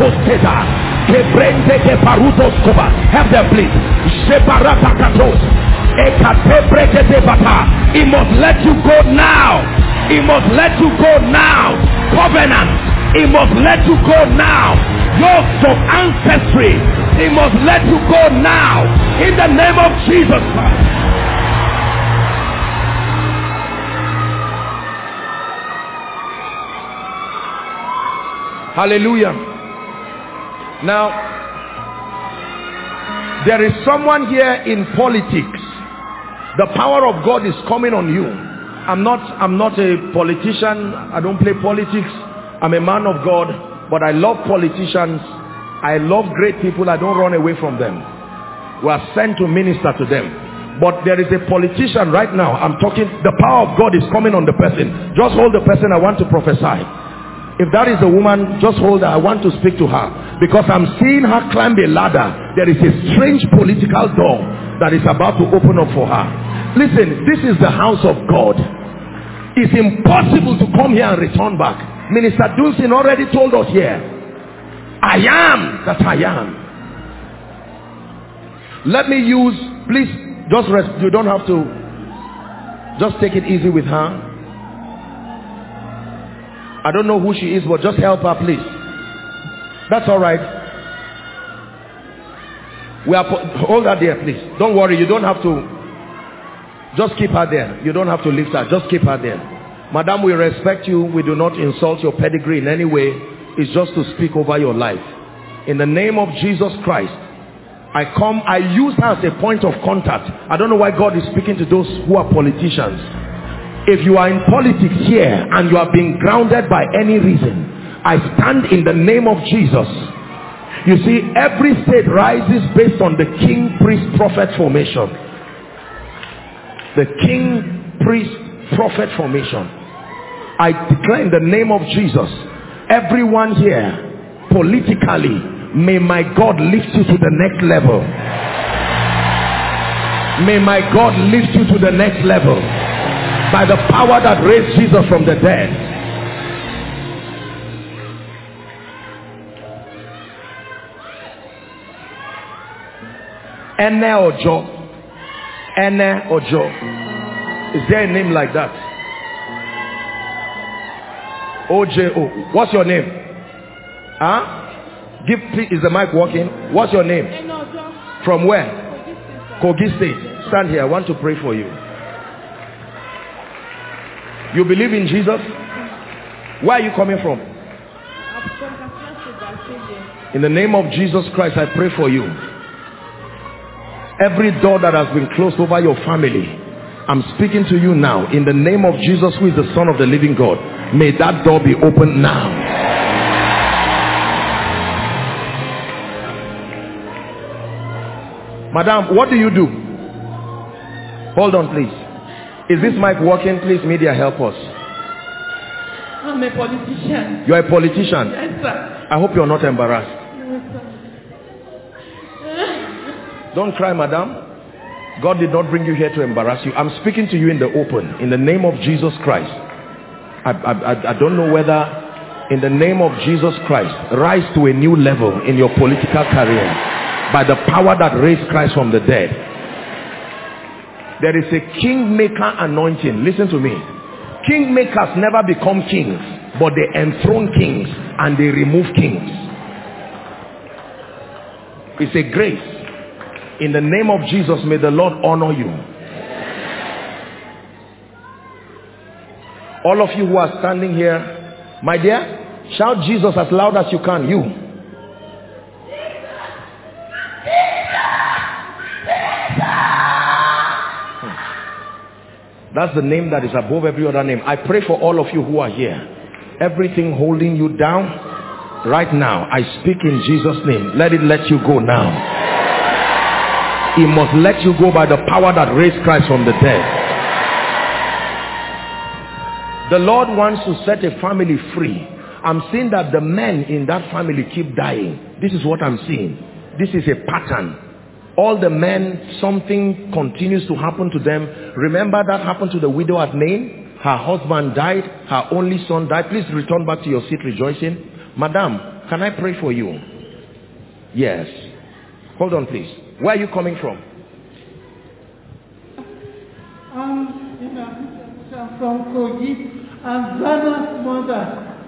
them please. He must let you go now. He must let you go now. Covenant, he must let you go now. Yokes of ancestry, he must let you go now. In the name of Jesus Christ. Hallelujah. Now, there is someone here in politics. The power of God is coming on you. I'm not a politician. I don't play politics. I'm a man of God, but I love politicians. I love great people. I don't run away from them. We are sent to minister to them. But there is a politician right now. I'm talking, the power of God is coming on the person. Just hold the person. I want to prophesy. If that is a woman, just hold her. I want to speak to her, because I'm seeing her climb a ladder. There is a strange political door that is about to open up for her. Listen, this is the house of God. It's impossible to come here and return back. Minister Dunsin already told us here, I am that I am. Let me use, please, just rest. You don't have to, just take it easy with her. I don't know who she is, but just help her, please. That's all right. Hold her there, please. Don't worry, you don't have to. Just keep her there. You don't have to lift her. Just keep her there. Madam, we respect you. We do not insult your pedigree in any way. It's just to speak over your life. In the name of Jesus Christ, I use her as a point of contact. I don't know why God is speaking to those who are politicians. If you are in politics here and you are being grounded by any reason, I stand in the name of Jesus. You see, every state rises based on the king, priest, prophet formation. The king, priest, prophet formation. I declare in the name of Jesus, everyone here, politically, may my God lift you to the next level. May my God lift you to the next level. By the power that raised Jesus from the dead. Ene Ojo. Ene Ojo. Is there a name like that? OJO. What's your name? Huh? Is the mic working? What's your name? From where? Kogi State. Stand here. I want to pray for you. You believe in Jesus? Where are you coming from? In the name of Jesus Christ, I pray for you. Every door that has been closed over your family, I'm speaking to you now. In the name of Jesus, who is the Son of the living God, may that door be opened now. Madam, what do you do? Hold on, please. Is this mic working? Please, media, help us. I'm a politician. You're a politician? Yes, sir. I hope you're not embarrassed. Yes, sir. Don't cry, madam. God did not bring you here to embarrass you. I'm speaking to you in the open, in the name of Jesus Christ. I don't know whether, in the name of Jesus Christ, rise to a new level in your political career by the power that raised Christ from the dead. There is a kingmaker anointing. Listen to me. Kingmakers never become kings, but they enthrone kings and they remove kings. It's a grace. In the name of Jesus, may the Lord honor you. All of you who are standing here, my dear, shout Jesus as loud as you can. You. That's the name that is above every other name. I pray for all of you who are here. Everything holding you down, right now, I speak in Jesus' name. Let it let you go now. It must let you go by the power that raised Christ from the dead. The Lord wants to set a family free. I'm seeing that the men in that family keep dying. This is what I'm seeing. This is a pattern. All the men, something continues to happen to them. Remember that happened to the widow at Nain? Her husband died. Her only son died. Please return back to your seat rejoicing. Madam, can I pray for you? Yes. Hold on, please. Where are you coming from? I'm from Kogi. I'm Ghana's mother.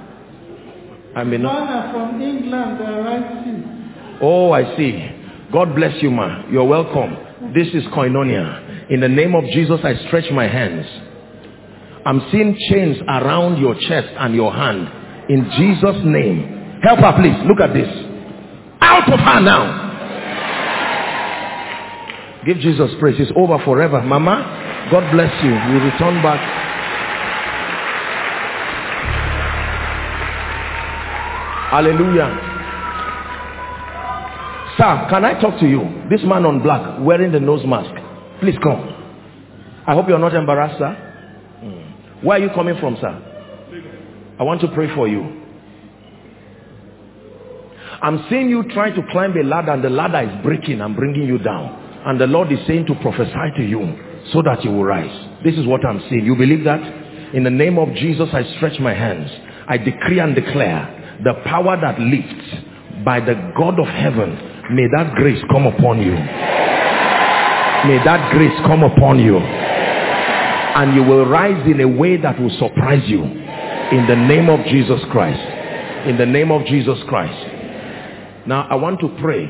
Ghana from England, right? Oh, I see. God bless you, ma. You're welcome. This is Koinonia. In the name of Jesus, I stretch my hands. I'm seeing chains around your chest and your hand. In Jesus' name. Help her, please. Look at this. Out of her now. Give Jesus praise. It's over forever. Mama, God bless you. You return back. Hallelujah. Sir, can I talk to you? This man on black wearing the nose mask. Please come. I hope you're not embarrassed, sir. Where are you coming from, sir? I want to pray for you. I'm seeing you trying to climb a ladder and the ladder is breaking and bringing you down. And the Lord is saying to prophesy to you so that you will rise. This is what I'm seeing. You believe that? In the name of Jesus, I stretch my hands. I decree and declare the power that lifts by the God of heaven. May that grace come upon you. May that grace come upon you. And you will rise in a way that will surprise you. In the name of Jesus Christ. In the name of Jesus Christ. Now I want to pray.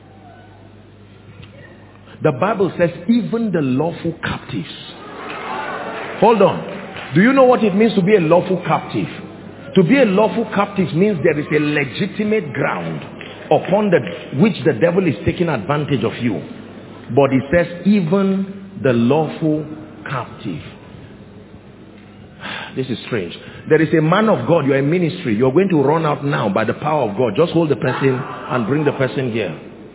The Bible says even the lawful captives. Hold on. Do you know what it means to be a lawful captive? To be a lawful captive means there is a legitimate ground upon which the devil is taking advantage of you. But it says, even the lawful captive. This is strange. There is a man of God, you're in ministry, you're going to run out now by the power of God. Just hold the person and bring the person here.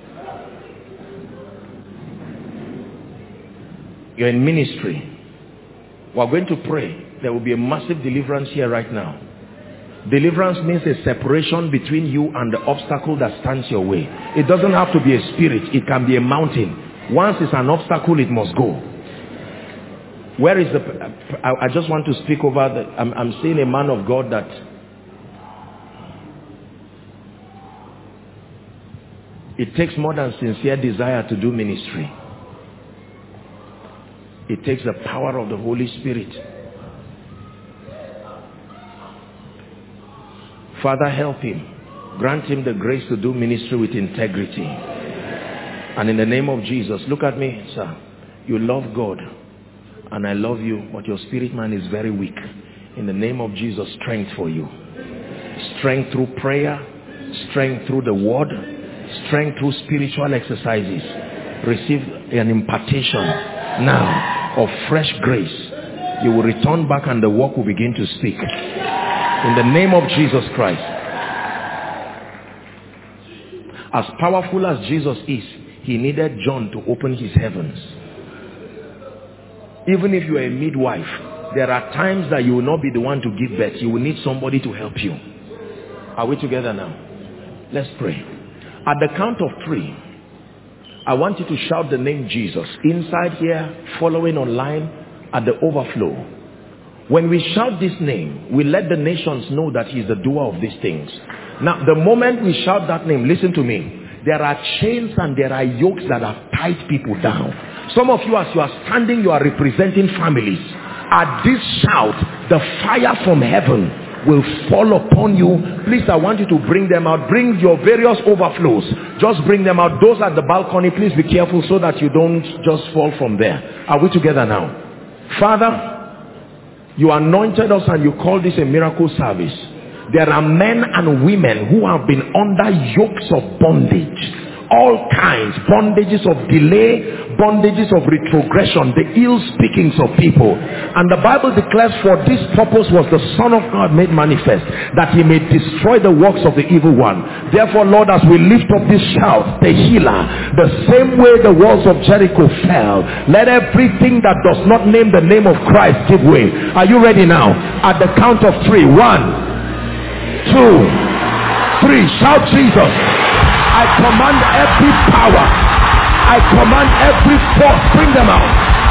You're in ministry. We're going to pray. There will be a massive deliverance here right now. Deliverance means a separation between you and the obstacle that stands your way. It doesn't have to be a spirit. It can be a mountain. Once it's an obstacle, it must go. Where is the... I just want to speak over the... I'm seeing a man of God that... It takes more than sincere desire to do ministry. It takes the power of the Holy Spirit. Father, help him. Grant him the grace to do ministry with integrity. And in the name of Jesus, look at me, sir. You love God. And I love you, but your spirit man is very weak. In the name of Jesus, strength for you. Strength through prayer. Strength through the word. Strength through spiritual exercises. Receive an impartation now of fresh grace. You will return back and the work will begin to speak. In the name of Jesus Christ. As powerful as Jesus is, he needed John to open his heavens. Even if you are a midwife, there are times that you will not be the one to give birth. You will need somebody to help you. Are we together now? Let's pray. At the count of 3, I want you to shout the name Jesus. Inside here, following online, at the overflow. When we shout this name, we let the nations know that he is the doer of these things. Now, the moment we shout that name, listen to me. There are chains and there are yokes that have tied people down. Some of you, as you are standing, you are representing families. At this shout, the fire from heaven will fall upon you. Please, I want you to bring them out. Bring your various overflows. Just bring them out. Those at the balcony, please be careful so that you don't just fall from there. Are we together now? Father, you anointed us and you call this a miracle service. There are men and women who have been under yokes of bondage. All kinds, bondages of delay, bondages of retrogression, the ill speakings of people. And the Bible declares, for this purpose was the Son of God made manifest, that he may destroy the works of the evil one. Therefore, Lord, as we lift up this shout, the healer, the same way the walls of Jericho fell, let everything that does not name the name of Christ give way. Are you ready now? At the count of 3, 1, 2, 3, shout Jesus. I command every power, I command every force, bring them out.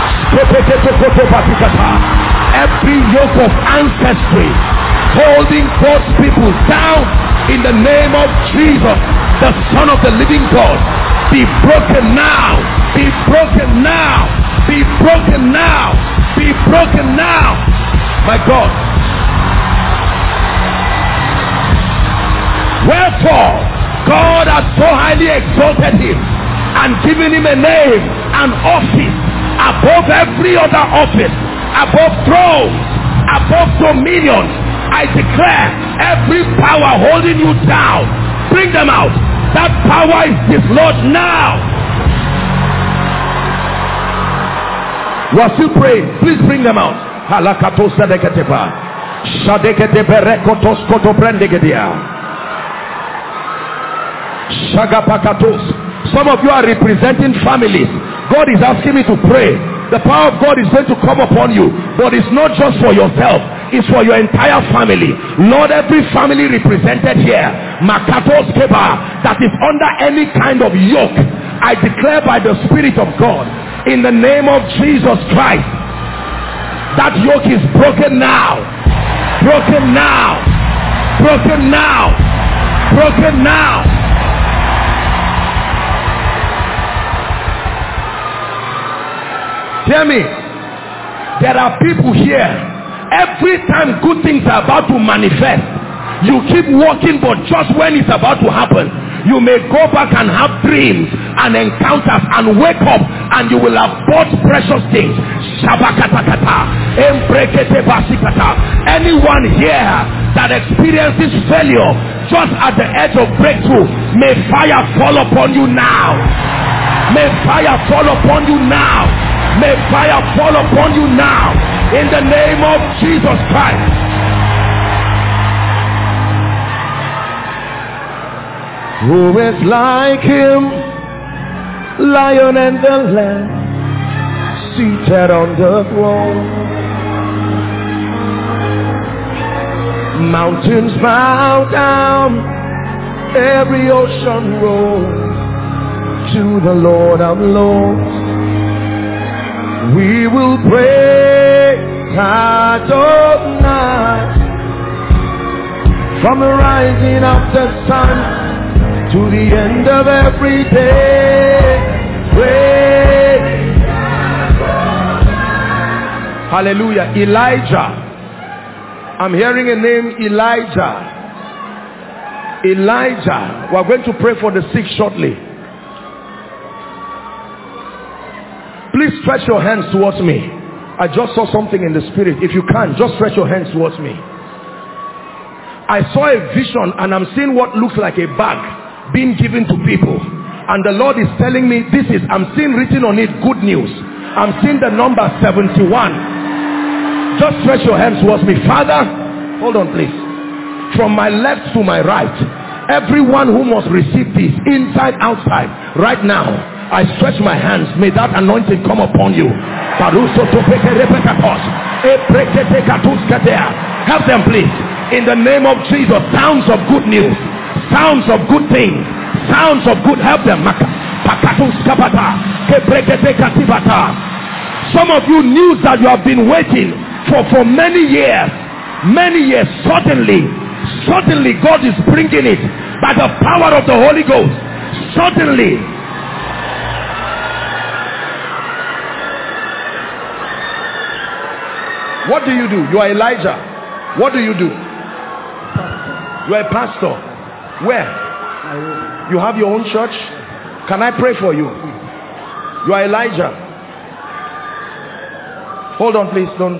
Every yoke of ancestry holding God's people down, in the name of Jesus, the Son of the living God, be broken now, be broken now, be broken now, be broken now. My God. Wherefore God has so highly exalted him and given him a name, an office above every other office, above thrones, above dominions. I declare every power holding you down, bring them out. That power is dislodged now. We're still praying. Please bring them out. Some of you are representing families. God is asking me to pray. The power of God is going to come upon you, but it's not just for yourself, it's for your entire family. Lord, every family represented here, Makatos Keba, that is under any kind of yoke, I declare by the Spirit of God, in the name of Jesus Christ, that yoke is broken now, broken now, broken now, broken now. Hear me. There are people here, every time good things are about to manifest, you keep walking, but just when it's about to happen, you may go back and have dreams and encounters and wake up and you will have bought precious things. Anyone here that experiences failure just at the edge of breakthrough, may fire fall upon you now. May fire fall upon you now. May fire fall upon you now. In the name of Jesus Christ. Who is like him? Lion and the Lamb, seated on the throne. Mountains bow down, every ocean rolls to the Lord of Lords. We will praise Adonai from the rising of the sun to the end of every day. Praise. Hallelujah. Elijah. I'm hearing a name, Elijah. Elijah. We're going to pray for the sick shortly. Please stretch your hands towards me. I just saw something in the spirit. If you can, just stretch your hands towards me. I saw a vision and I'm seeing what looks like a bag being given to people, and the Lord is telling me this is, I'm seeing written on it, good news. I'm seeing the number 71. Just stretch your hands towards me. Father, hold on please. From my left to my right, everyone who must receive this, inside, outside, right now, I stretch my hands. May that anointing come upon you. Help them please. In the name of Jesus, sounds of good news, sounds of good things, sounds of good, help them. Some of you news that you have been waiting for many years. Suddenly God is bringing it by the power of the Holy Ghost. Suddenly. What do? You are Elijah. What do? You are a pastor. Where? You have your own church? Can I pray for you? You are Elijah. Hold on please, don't.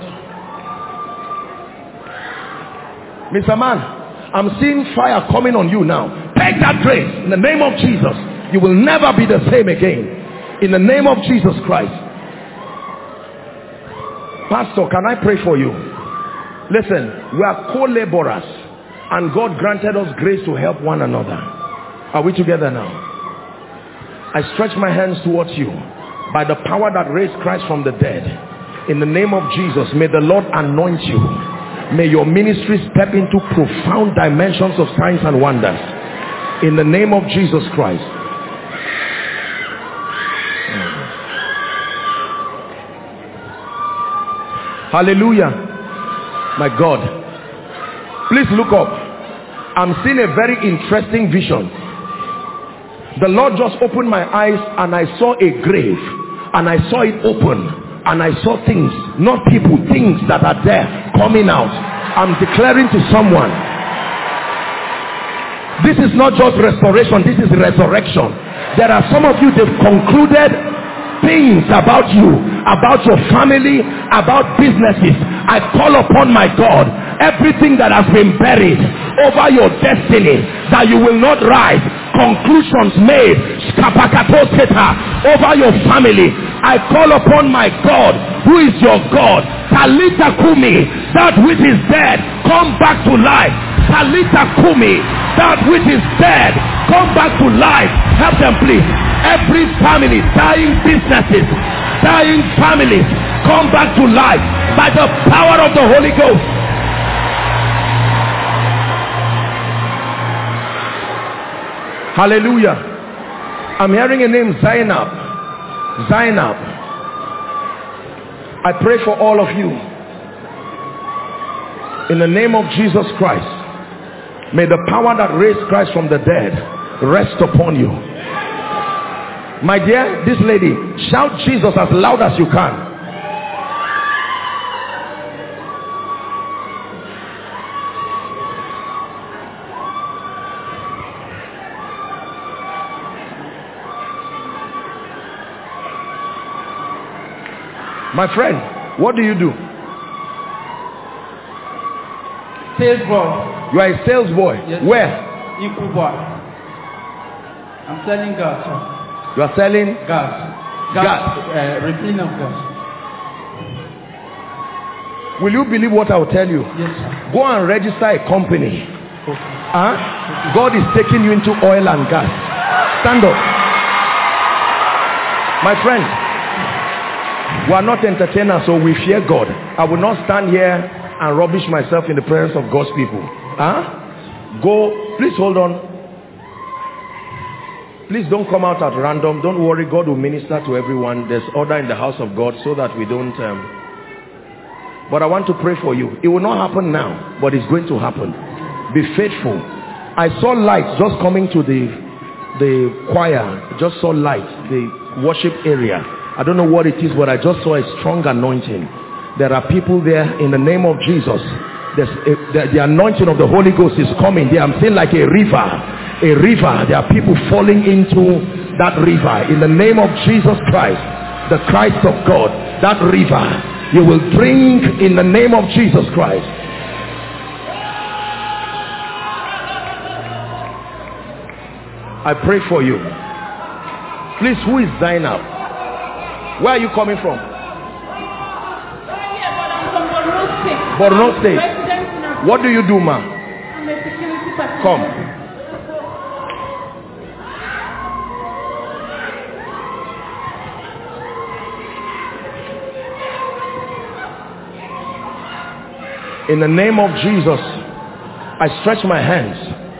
Mr. Man, I'm seeing fire coming on you now. Take that grace in the name of Jesus. You will never be the same again. In the name of Jesus Christ. Pastor, can I pray for you? Listen, we are co-laborers and God granted us grace to help one another. Are we together now? I stretch my hands towards you by the power that raised Christ from the dead. In the name of Jesus, may the Lord anoint you. May your ministry step into profound dimensions of signs and wonders. In the name of Jesus Christ. Hallelujah. My God. Please look up. I'm seeing a very interesting vision. The Lord just opened my eyes and I saw a grave. And I saw it open. And I saw things, not people, things that are there coming out. I'm declaring to someone, this is not just restoration, this is resurrection. There are some of you, they've concluded things about you, about your family, about businesses. I call upon my God, everything that has been buried over your destiny, that you will not rise, conclusions made over your family. I call upon my God, who is your God. Talita Kumi, that which is dead, come back to life. Talita Kumi, that which is dead, come back to life. Help them please. Every family, dying businesses, dying families, come back to life by the power of the Holy Ghost. Hallelujah. I'm hearing a name, Zainab. Zainab. I pray for all of you. In the name of Jesus Christ, may the power that raised Christ from the dead rest upon you. My dear, this lady, shout Jesus as loud as you can. My friend, what do you do? Sales boy. You are a sales boy. Yes. Where? in Kubwa. I'm selling gas, sir. You are selling Gas. Refilling of gas. Will you believe what I will tell you? Yes, sir. Go and register a company. Okay. God is taking you into oil and gas. Stand up. My friend, we are not entertainers, so we fear God. I will not stand here and rubbish myself in the presence of God's people. Go, please hold on. Please don't come out at random. Don't worry, God will minister to everyone. There's order in the house of God so that we don't... But I want to pray for you. It will not happen now, but it's going to happen. Be faithful. I saw light just coming to the choir. Just saw light, the worship area. I don't know what it is, but I just saw a strong anointing. There are people there in the name of Jesus. The anointing of the Holy Ghost is coming there. I'm seeing like a river. A river. There are people falling into that river. In the name of Jesus Christ, the Christ of God, that river, you will drink in the name of Jesus Christ. I pray for you. Please, who is Zainab? Where are you coming from? Borno State. What do you do, ma? I'm a security person. Come. In the name of Jesus, I stretch my hands.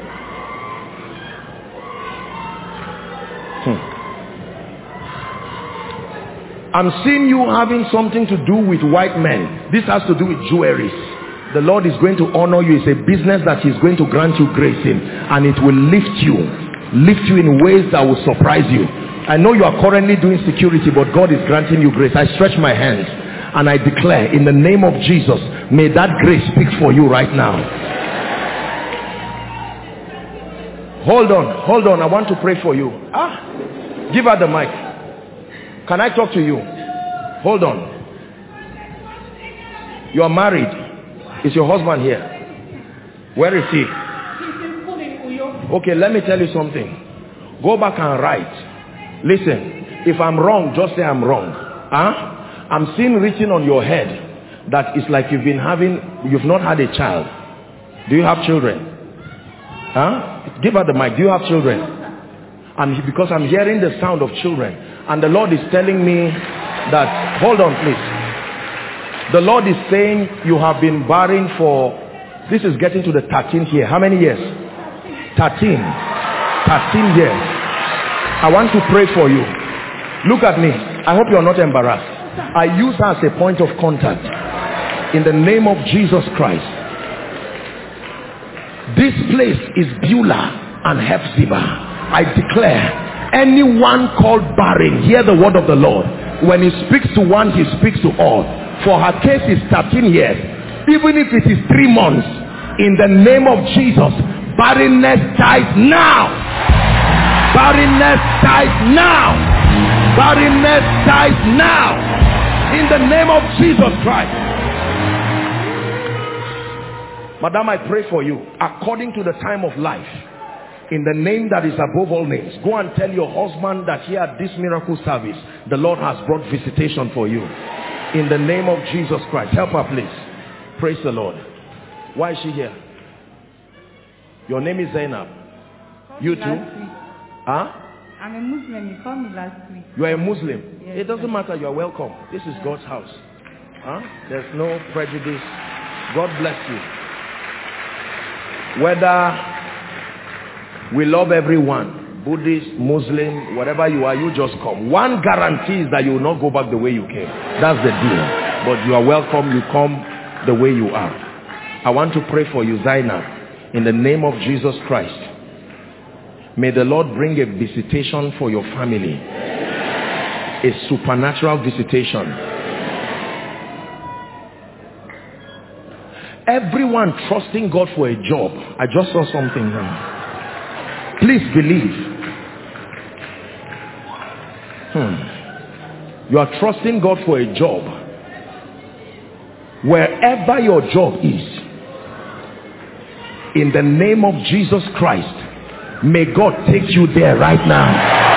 I'm seeing you having something to do with white men. This has to do with jewelry. The Lord is going to honor you. It's a business that He's going to grant you grace in, and it will lift you in ways that will surprise you. I know you are currently doing security, but God is granting you grace. I stretch my hands and I declare in the name of Jesus, may that grace speak for you right now. Hold on, I want to pray for you. Give her the mic. Can I talk to you? Hold on. You are married. Is your husband here? Where is he? He's in school in Uyo. Okay, let me tell you something. Go back and write. Listen, if I'm wrong, just say I'm wrong. I'm seeing written on your head that it's like you've not had a child. Do you have children? Give her the mic. Do you have children? And because I'm hearing the sound of children, and the Lord is telling me that, hold on please. The Lord is saying you have been barren for, this is getting to the 13th year. How many years? 13 years. I want to pray for you. Look at me. I hope you are not embarrassed. I use her as a point of contact. In the name of Jesus Christ. This place is Beulah and Hephzibah. I declare, anyone called barren, hear the word of the Lord. When He speaks to one, He speaks to all. For her case is 13 years. Even if it is 3 months, in the name of Jesus, barrenness dies now. Barrenness dies now. Barrenness dies now. In the name of Jesus Christ. Madam, I pray for you according to the time of life. In the name that is above all names, go and tell your husband that here at this miracle service, the Lord has brought visitation for you. In the name of Jesus Christ. Help her, please. Praise the Lord. Why is she here? Your name is Zainab. You too? I'm a Muslim. You called me last week. You are a Muslim? Yes, it doesn't matter. You are welcome. This is God's house. There's no prejudice. God bless you. Whether we love everyone, Buddhist, Muslim, whatever you are, you just come. One guarantee is that you will not go back the way you came. That's the deal. But you are welcome. You come the way you are. I want to pray for you, Zainab, in the name of Jesus Christ. May the Lord bring a visitation for your family. A supernatural visitation. Everyone trusting God for a job. I just saw something now. Please believe. You are trusting God for a job. Wherever your job is, in the name of Jesus Christ, May God take you there right now.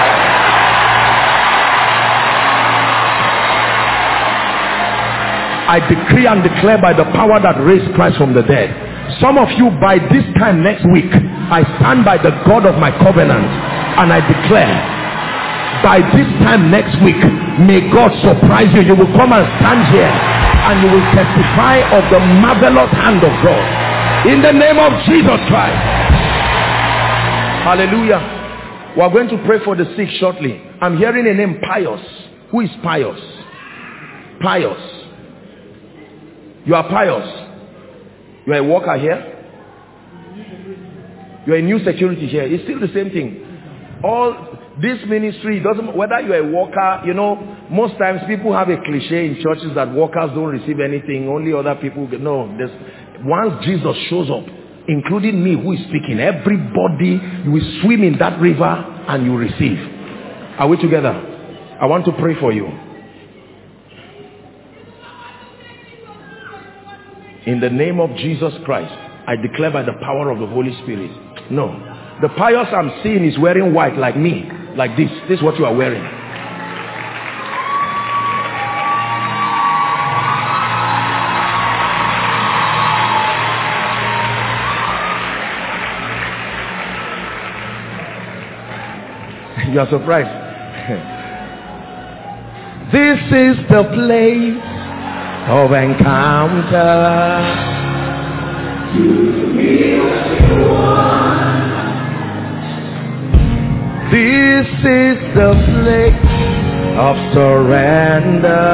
I decree and declare by the power that raised Christ from the dead. Some of you, by this time next week, I stand by the God of my covenant and I declare, by this time next week, may God surprise you. You will come and stand here and you will testify of the marvelous hand of God. In the name of Jesus Christ. Hallelujah. We are going to pray for the sick shortly. I'm hearing a name, Pious. Who is Pious? Pious. You are Pious. You are a worker here. You are a new security here. It's still the same thing. All this ministry, doesn't, whether you are a worker, you know, most times people have a cliche in churches that workers don't receive anything, only other people get. No, once Jesus shows up, including me who is speaking, everybody, you will swim in that river and you receive. Are we together? I want to pray for you. In the name of Jesus Christ, I declare by the power of the Holy Spirit. No. The Pious I'm seeing is wearing white like me. Like this. This is what you are wearing. You are surprised. This is the place of encounter. This is the place of surrender.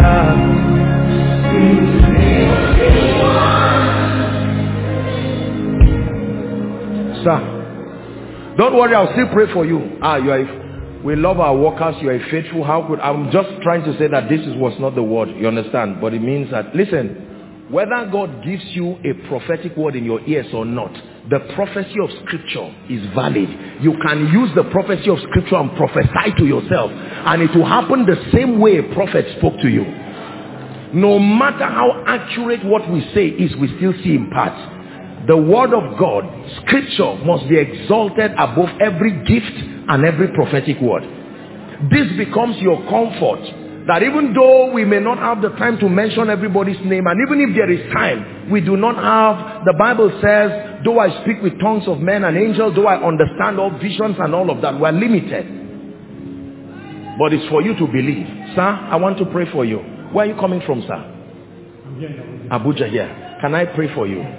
Sir, don't worry, I'll still pray for you. We love our workers, you are faithful. How could, I'm just trying to say that this was not the word, you understand? But it means that, listen, whether God gives you a prophetic word in your ears or not, the prophecy of scripture is valid. You can use the prophecy of scripture and prophesy to yourself, and it will happen the same way a prophet spoke to you. No matter how accurate what we say is, we still see in part. The word of God, scripture, must be exalted above every gift and every prophetic word. This becomes your comfort, that even though we may not have the time to mention everybody's name, and even if there is time, we do not have, the Bible says, though I speak with tongues of men and angels, though I understand all visions and all of that, we are limited. But it's for you to believe. Sir, I want to pray for you. Where are you coming from, sir? I'm here in Abuja here. Can I pray for you?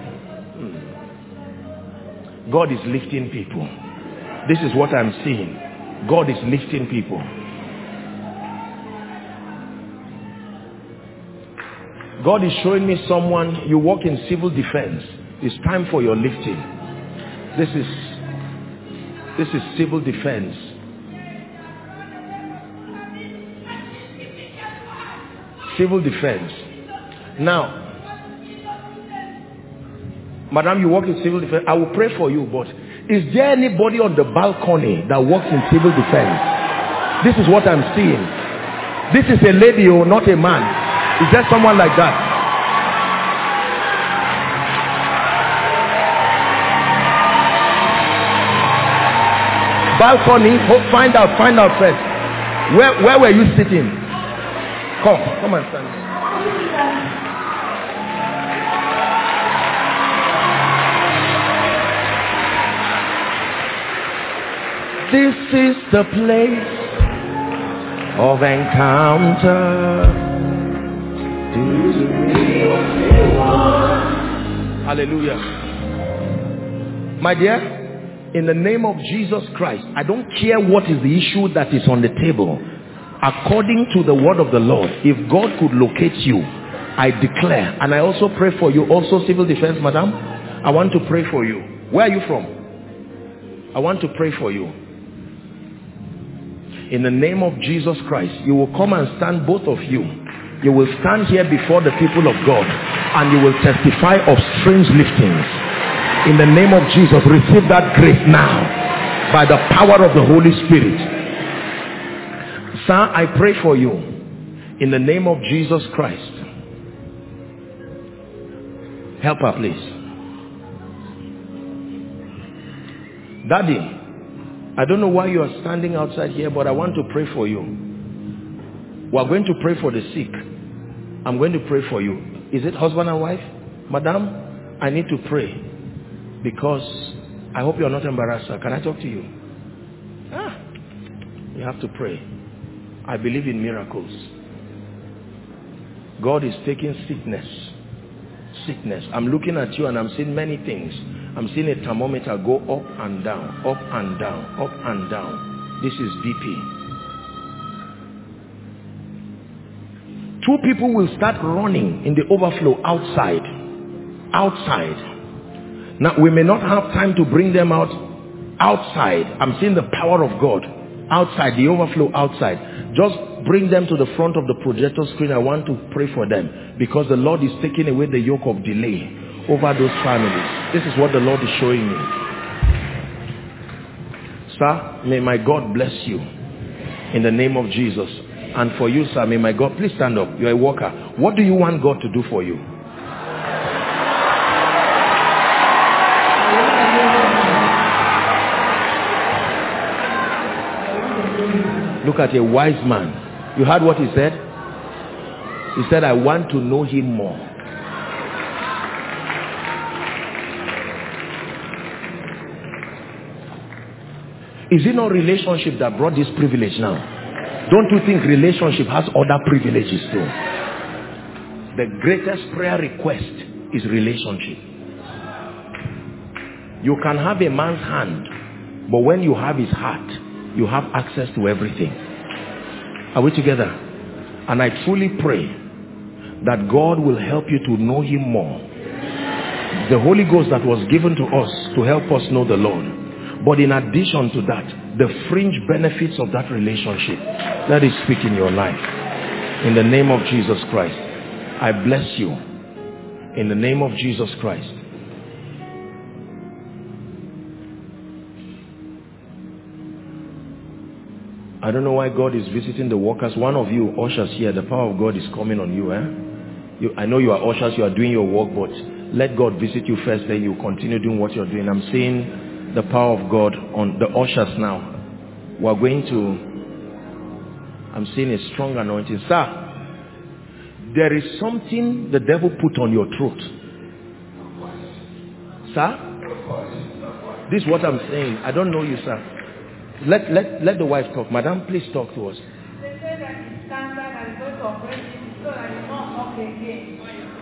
God is lifting people. This is what I'm seeing. God is lifting people. God is showing me someone, you work in civil defense. It's time for your lifting. This is civil defense. Civil defense. Now, madam, you work in civil defense. I will pray for you, but is there anybody on the balcony that works in civil defense? This is what I'm seeing. This is a lady or not a man. Is there someone like that? Balcony, find out first. Where were you sitting? Come and stand. This is the place of encounter. Hallelujah. My dear, in the name of Jesus Christ, I don't care what is the issue that is on the table. According to the word of the Lord, if God could locate you, I declare, and I also pray for you, also civil defense, madam. I want to pray for you. Where are you from? I want to pray for you. In the name of Jesus Christ, you will come and stand, both of you. You will stand here before the people of God and you will testify of strange liftings. In the name of Jesus, receive that grace now by the power of the Holy Spirit. Sir, I pray for you in the name of Jesus Christ. Help her, please. Daddy, I don't know why you are standing outside here, but I want to pray for you. We are going to pray for the sick. I'm going to pray for you. Is it husband and wife? Madam, I need to pray because I hope you're not embarrassed, sir. Can I talk to you? You have to pray. I believe in miracles. God is taking sickness. I'm looking at you and I'm seeing many things. I'm seeing a thermometer go up and down, up and down, up and down. This is BP. 2 people will start running in the overflow outside. Now we may not have time to bring them out outside. I'm seeing the power of God outside, the overflow outside. Just bring them to the front of the projector screen. I want to pray for them because the Lord is taking away the yoke of delay over those families. This is what the Lord is showing me. Sir, may my God bless you in the name of Jesus. And for you, sir, may my God, please stand up. You're a worker. What do you want God to do for you? Look at a wise man. You heard what he said? He said, I want to know him more. Is it not relationship that brought this privilege now? Don't you think relationship has other privileges too? The greatest prayer request is relationship. You can have a man's hand, but when you have his heart, you have access to everything. Are we together? And I truly pray that God will help you to know him more. The Holy Ghost that was given to us to help us know the Lord. But in addition to that, the fringe benefits of that relationship, let it speak in your life. In the name of Jesus Christ, I bless you. In the name of Jesus Christ. I don't know why God is visiting the workers. One of you ushers here, the power of God is coming on you. I know you are ushers, you are doing your work, but let God visit you first, then you continue doing what you're doing. I'm seeing the power of God on the ushers now. We're going to, I'm seeing a strong anointing. Sir, there is something the devil put on your throat. Sir? This is what I'm saying. I don't know you, sir. Let the wife talk. Madam, please talk to us. They say that it's cancer and it's going to operate it so that it's not up again.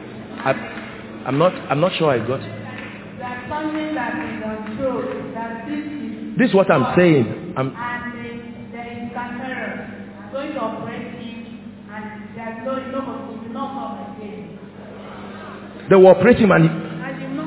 I'm not sure I got it. That's something that is untrue. That this is what I'm saying. And there is cancer going to operate it and there's no it will not come again. They were operating and you know.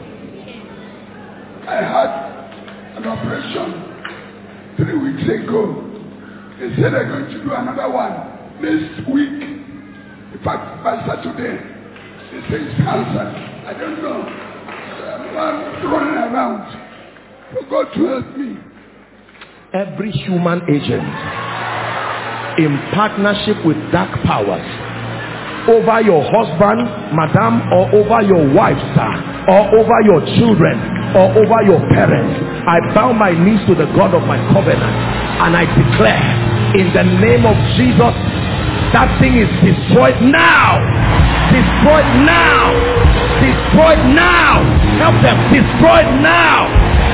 I had an operation 3 weeks ago. They said they're going to do another one next week. In fact, by Saturday, they say it's cancer. I don't know. I'm running around. For God to help me. Every human agent in partnership with dark powers over your husband, madam, or over your wife, sir, or over your children, or over your parents, I bow my knees to the God of my covenant and I declare in the name of Jesus, that thing is destroyed now. Destroyed now. Destroyed now. Help them. Destroyed now.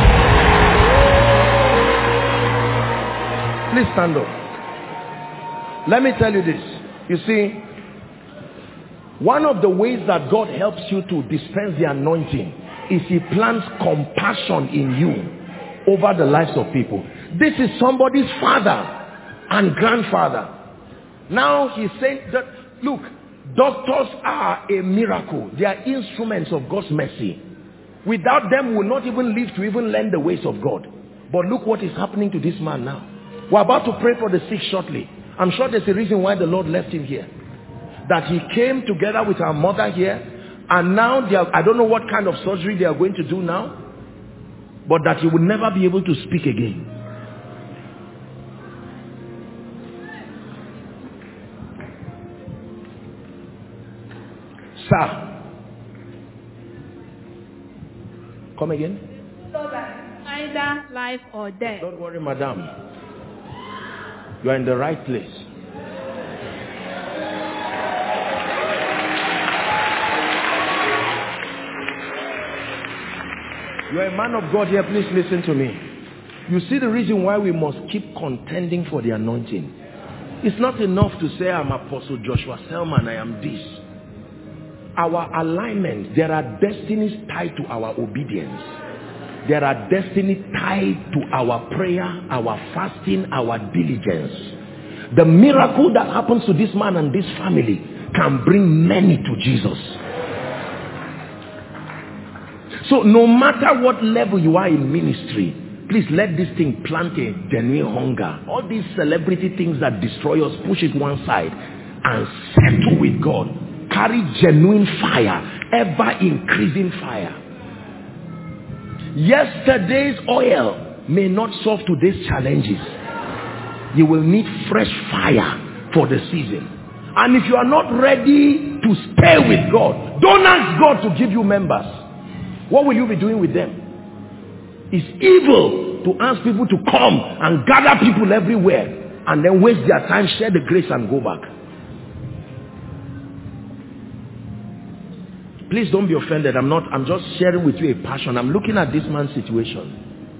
Please stand up. Let me tell you this. You see, one of the ways that God helps you to dispense the anointing is he plants compassion in you over the lives of people. This is somebody's father and grandfather. Now he's saying that, look, doctors are a miracle. They are instruments of God's mercy. Without them, we will not even live to even learn the ways of God. But look what is happening to this man now. We're about to pray for the sick shortly. I'm sure there's a reason why the Lord left him here. That he came together with our mother here, and now I don't know what kind of surgery they are going to do now, but that he will never be able to speak again. Sir, come again. So that I either life or death. Don't worry, madam. You are in the right place. You are a man of God here. Please listen to me. You see the reason why we must keep contending for the anointing. It's not enough to say I'm Apostle Joshua Selman, I am this. Our alignment, there are destinies tied to our obedience. There are destinies tied to our prayer, our fasting, our diligence. The miracle that happens to this man and this family can bring many to Jesus. So no matter what level you are in ministry, please let this thing plant a genuine hunger. All these celebrity things that destroy us, push it one side and settle with God. Carry genuine fire, ever increasing fire. Yesterday's oil may not solve today's challenges. You will need fresh fire for the season. And if you are not ready to stay with God, don't ask God to give you members. What will you be doing with them? It's evil to ask people to come and gather people everywhere and then waste their time, share the grace and go back. Please don't be offended. I'm just sharing with you a passion. I'm looking at this man's situation.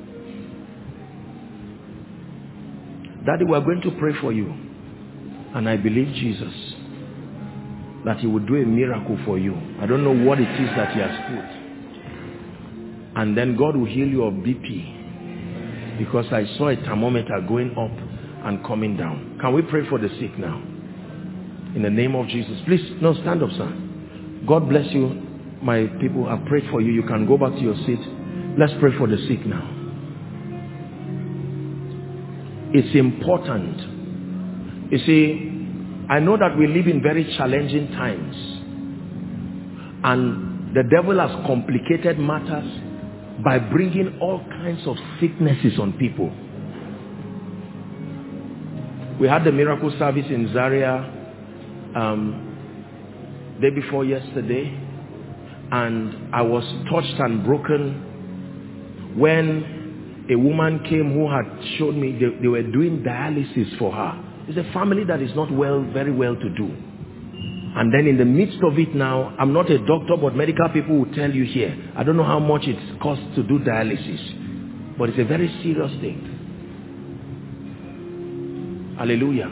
Daddy, we're going to pray for you. And I believe Jesus that he will do a miracle for you. I don't know what it is that he has put. And then God will heal your BP. Because I saw a thermometer going up and coming down. Can we pray for the sick now? In the name of Jesus. Please, no, stand up, sir. God bless you. My people, I prayed for you. You can go back to your seat. Let's pray for the sick now. It's important. You see, I know that we live in very challenging times. And the devil has complicated matters by bringing all kinds of sicknesses on people. We had the miracle service in Zaria day before yesterday, and I was touched and broken when a woman came who had showed me they were doing dialysis for her. It's a family that is not very well to do. And then in the midst of it now, I'm not a doctor, but medical people will tell you here, I don't know how much it costs to do dialysis, but it's a very serious thing. Hallelujah.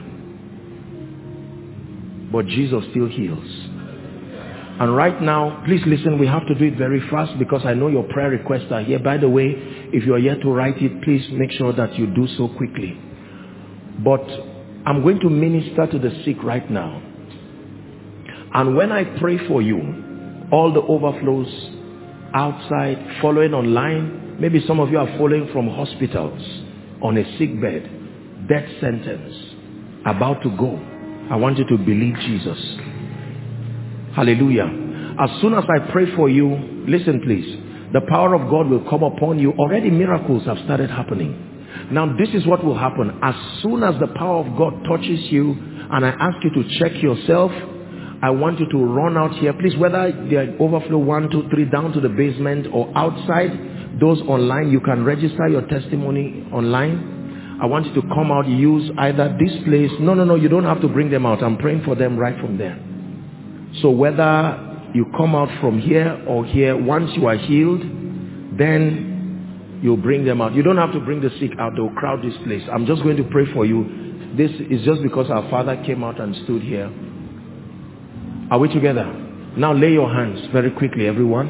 But Jesus still heals. And right now, please listen, we have to do it very fast because I know your prayer requests are here. By the way, if you are yet to write it, please make sure that you do so quickly. But I'm going to minister to the sick right now. And when I pray for you, all the overflows outside, following online, maybe some of you are following from hospitals, on a sick bed, death sentence, about to go. I want you to believe Jesus. Hallelujah. As soon as I pray for you, listen please, the power of God will come upon you. Already miracles have started happening. Now this is what will happen. As soon as the power of God touches you, and I ask you to check yourself, I want you to run out here. Please, whether they are overflow 1, 2, 3 down to the basement or outside, those online, you can register your testimony online. I want you to come out, use either this place. No, you don't have to bring them out. I'm praying for them right from there. So whether you come out from here or here, once you are healed, then you bring them out. You don't have to bring the sick out. They'll crowd this place. I'm just going to pray for you. This is just because our Father came out and stood here. Are we together? Now lay your hands very quickly, everyone.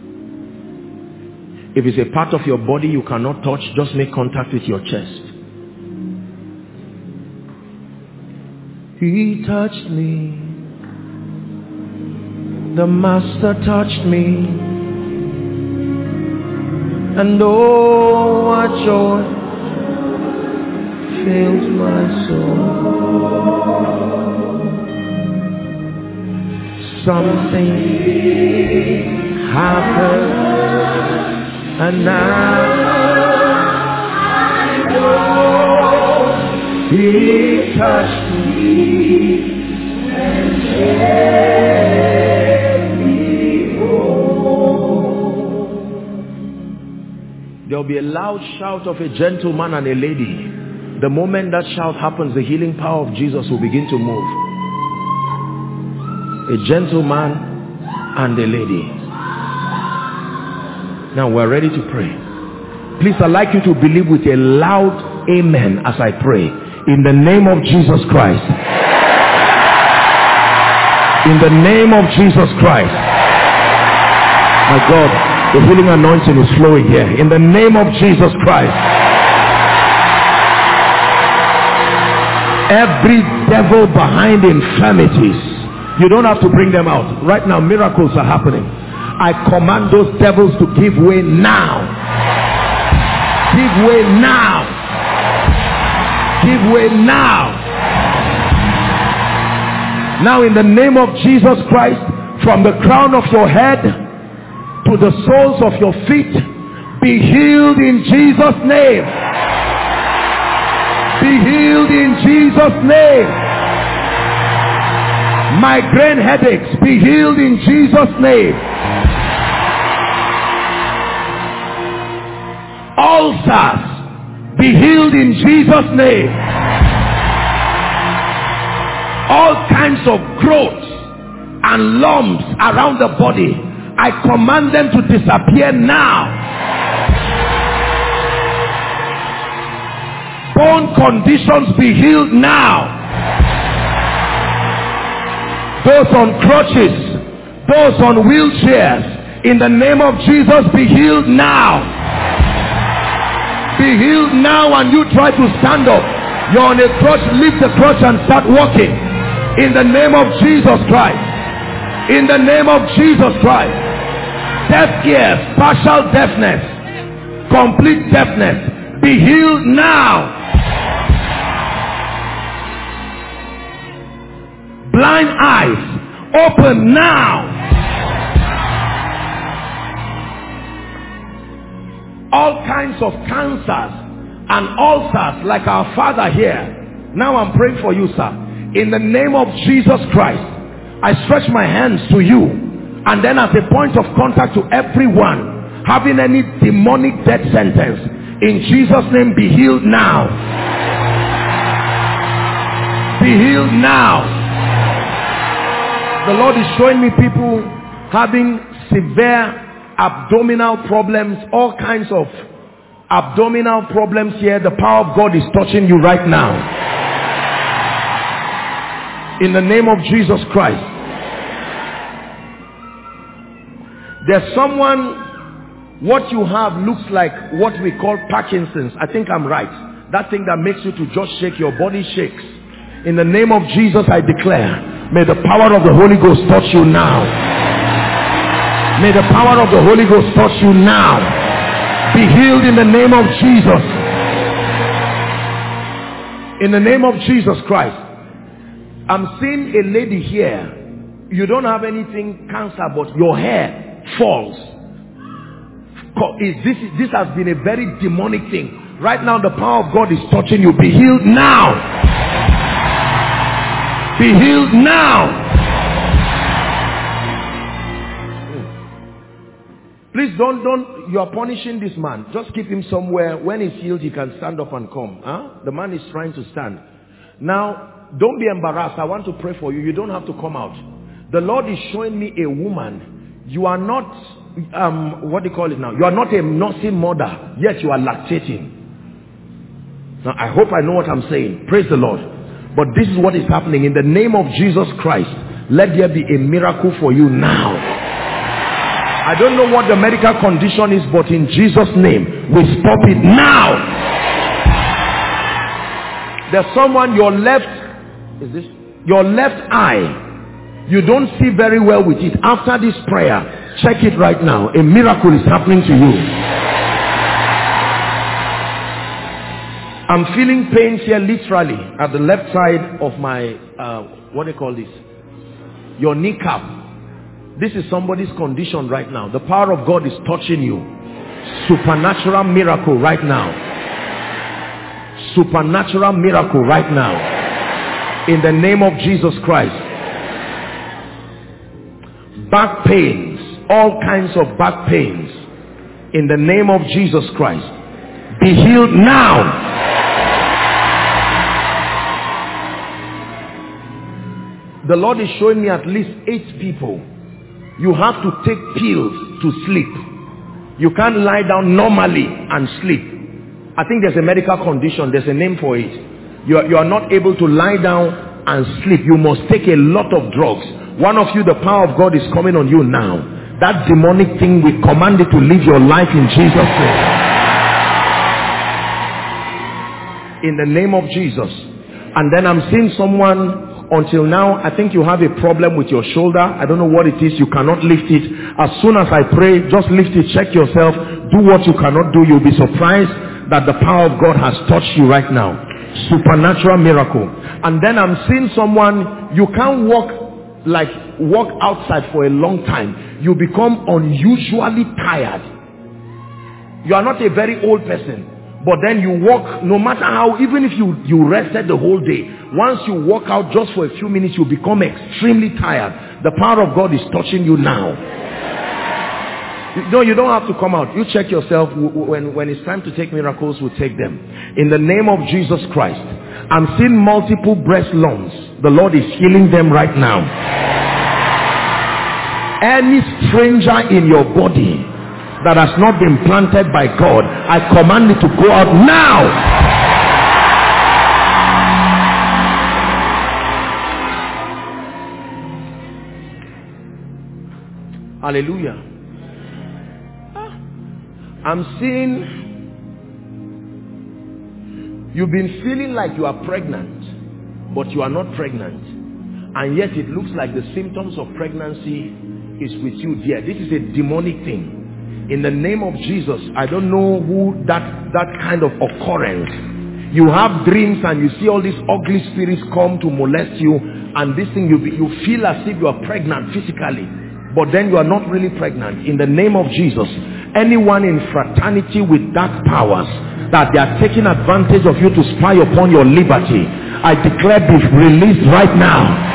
If it's a part of your body you cannot touch, just make contact with your chest. He touched me. The Master touched me. And oh, what joy fills my soul. Something happened, and now I know He touched me and set me whole. There will be a loud shout of a gentleman and a lady. The moment that shout happens, the healing power of Jesus will begin to move. A gentleman and a lady. Now we're ready to pray. Please, I'd like you to believe with a loud amen as I pray. In the name of Jesus Christ. In the name of Jesus Christ. My God, the healing anointing is flowing here. In the name of Jesus Christ. Every devil behind infirmities, you don't have to bring them out. Right now, miracles are happening. I command those devils to give way now. Give way now. Give way now. Now in the name of Jesus Christ, from the crown of your head to the soles of your feet, be healed in Jesus' name. Be healed in Jesus' name. Migraine headaches, be healed in Jesus' name. Ulcers, be healed in Jesus' name. All kinds of growths and lumps around the body, I command them to disappear now. Bone conditions, be healed now. Those on crutches, those on wheelchairs, in the name of Jesus, be healed now. Be healed now. And you try to stand up, you're on a crutch, lift the crutch and start walking. In the name of Jesus Christ. In the name of Jesus Christ. Deaf ears, partial deafness, complete deafness, be healed now. Blind eyes, open now. All kinds of cancers and ulcers like our father here. Now I'm praying for you, sir. In the name of Jesus Christ, I stretch my hands to you, and then as a point of contact to everyone having any demonic death sentence, in Jesus' name, be healed now. Be healed now. The Lord is showing me people having severe abdominal problems, all kinds of abdominal problems here. The power of God is touching you right now. In the name of Jesus Christ. There's someone, what you have looks like what we call Parkinson's. I think I'm right. That thing that makes you to just shake, your body shakes. In the name of Jesus, I declare, may the power of the Holy Ghost touch you now. May the power of the Holy Ghost touch you now. Be healed in the name of Jesus. In the name of Jesus Christ. I'm seeing a lady here. You don't have anything cancer, but your hair falls. This has been a very demonic thing. Right now the power of God is touching you. Be healed now. Be healed now. Please don't, you are punishing this man. Just keep him somewhere. When he's healed, he can stand up and come. The man is trying to stand. Now, don't be embarrassed. I want to pray for you. You don't have to come out. The Lord is showing me a woman. You are not, what do you call it now? You are not a nursing mother, yet you are lactating. Now, I hope I know what I'm saying. Praise the Lord. But this is what is happening. In the name of Jesus Christ, let there be a miracle for you now. I don't know what the medical condition is, but in Jesus' name, we stop it now. There's someone, your left eye, you don't see very well with it. After this prayer, check it right now. A miracle is happening to you. I'm feeling pains here literally at the left side of my, what do you call this? Your kneecap. This is somebody's condition right now. The power of God is touching you. Supernatural miracle right now. Supernatural miracle right now. In the name of Jesus Christ. Back pains. All kinds of back pains. in the name of Jesus Christ. Be healed now. The Lord is showing me at least 8 people. You have to take pills to sleep. You can't lie down normally and sleep. I think there's a medical condition. There's a name for it. You are not able to lie down and sleep. You must take a lot of drugs. One of you, the power of God is coming on you now. That demonic thing, we command it to live your life in Jesus' name. In the name of Jesus. And then I'm seeing someone. Until now, I think you have a problem with your shoulder. I don't know what it is. You cannot lift it. As soon as I pray, just lift it. Check yourself. Do what you cannot do. You'll be surprised that the power of God has touched you right now. Supernatural miracle. And then I'm seeing someone, you can't walk outside for a long time. You become unusually tired. You are not a very old person. But then you walk, no matter how, even if you rested the whole day, once you walk out just for a few minutes, you become extremely tired. The power of God is touching you now. No, you don't have to come out. You check yourself. When it's time to take miracles, we'll take them. In the name of Jesus Christ. I'm seeing multiple breast lumps. The Lord is healing them right now. Any stranger in your body that has not been planted by God, I command it to go out now. Hallelujah. I'm seeing you've been feeling like you are pregnant, but you are not pregnant, and yet it looks like the symptoms of pregnancy is with you, dear. This is a demonic thing. In the name of Jesus, I don't know who that kind of occurrence. You have dreams and you see all these ugly spirits come to molest you, and this thing you feel as if you are pregnant physically, but then you are not really pregnant. In the name of Jesus, anyone in fraternity with dark powers that they are taking advantage of you to spy upon your liberty, I declare be released right now.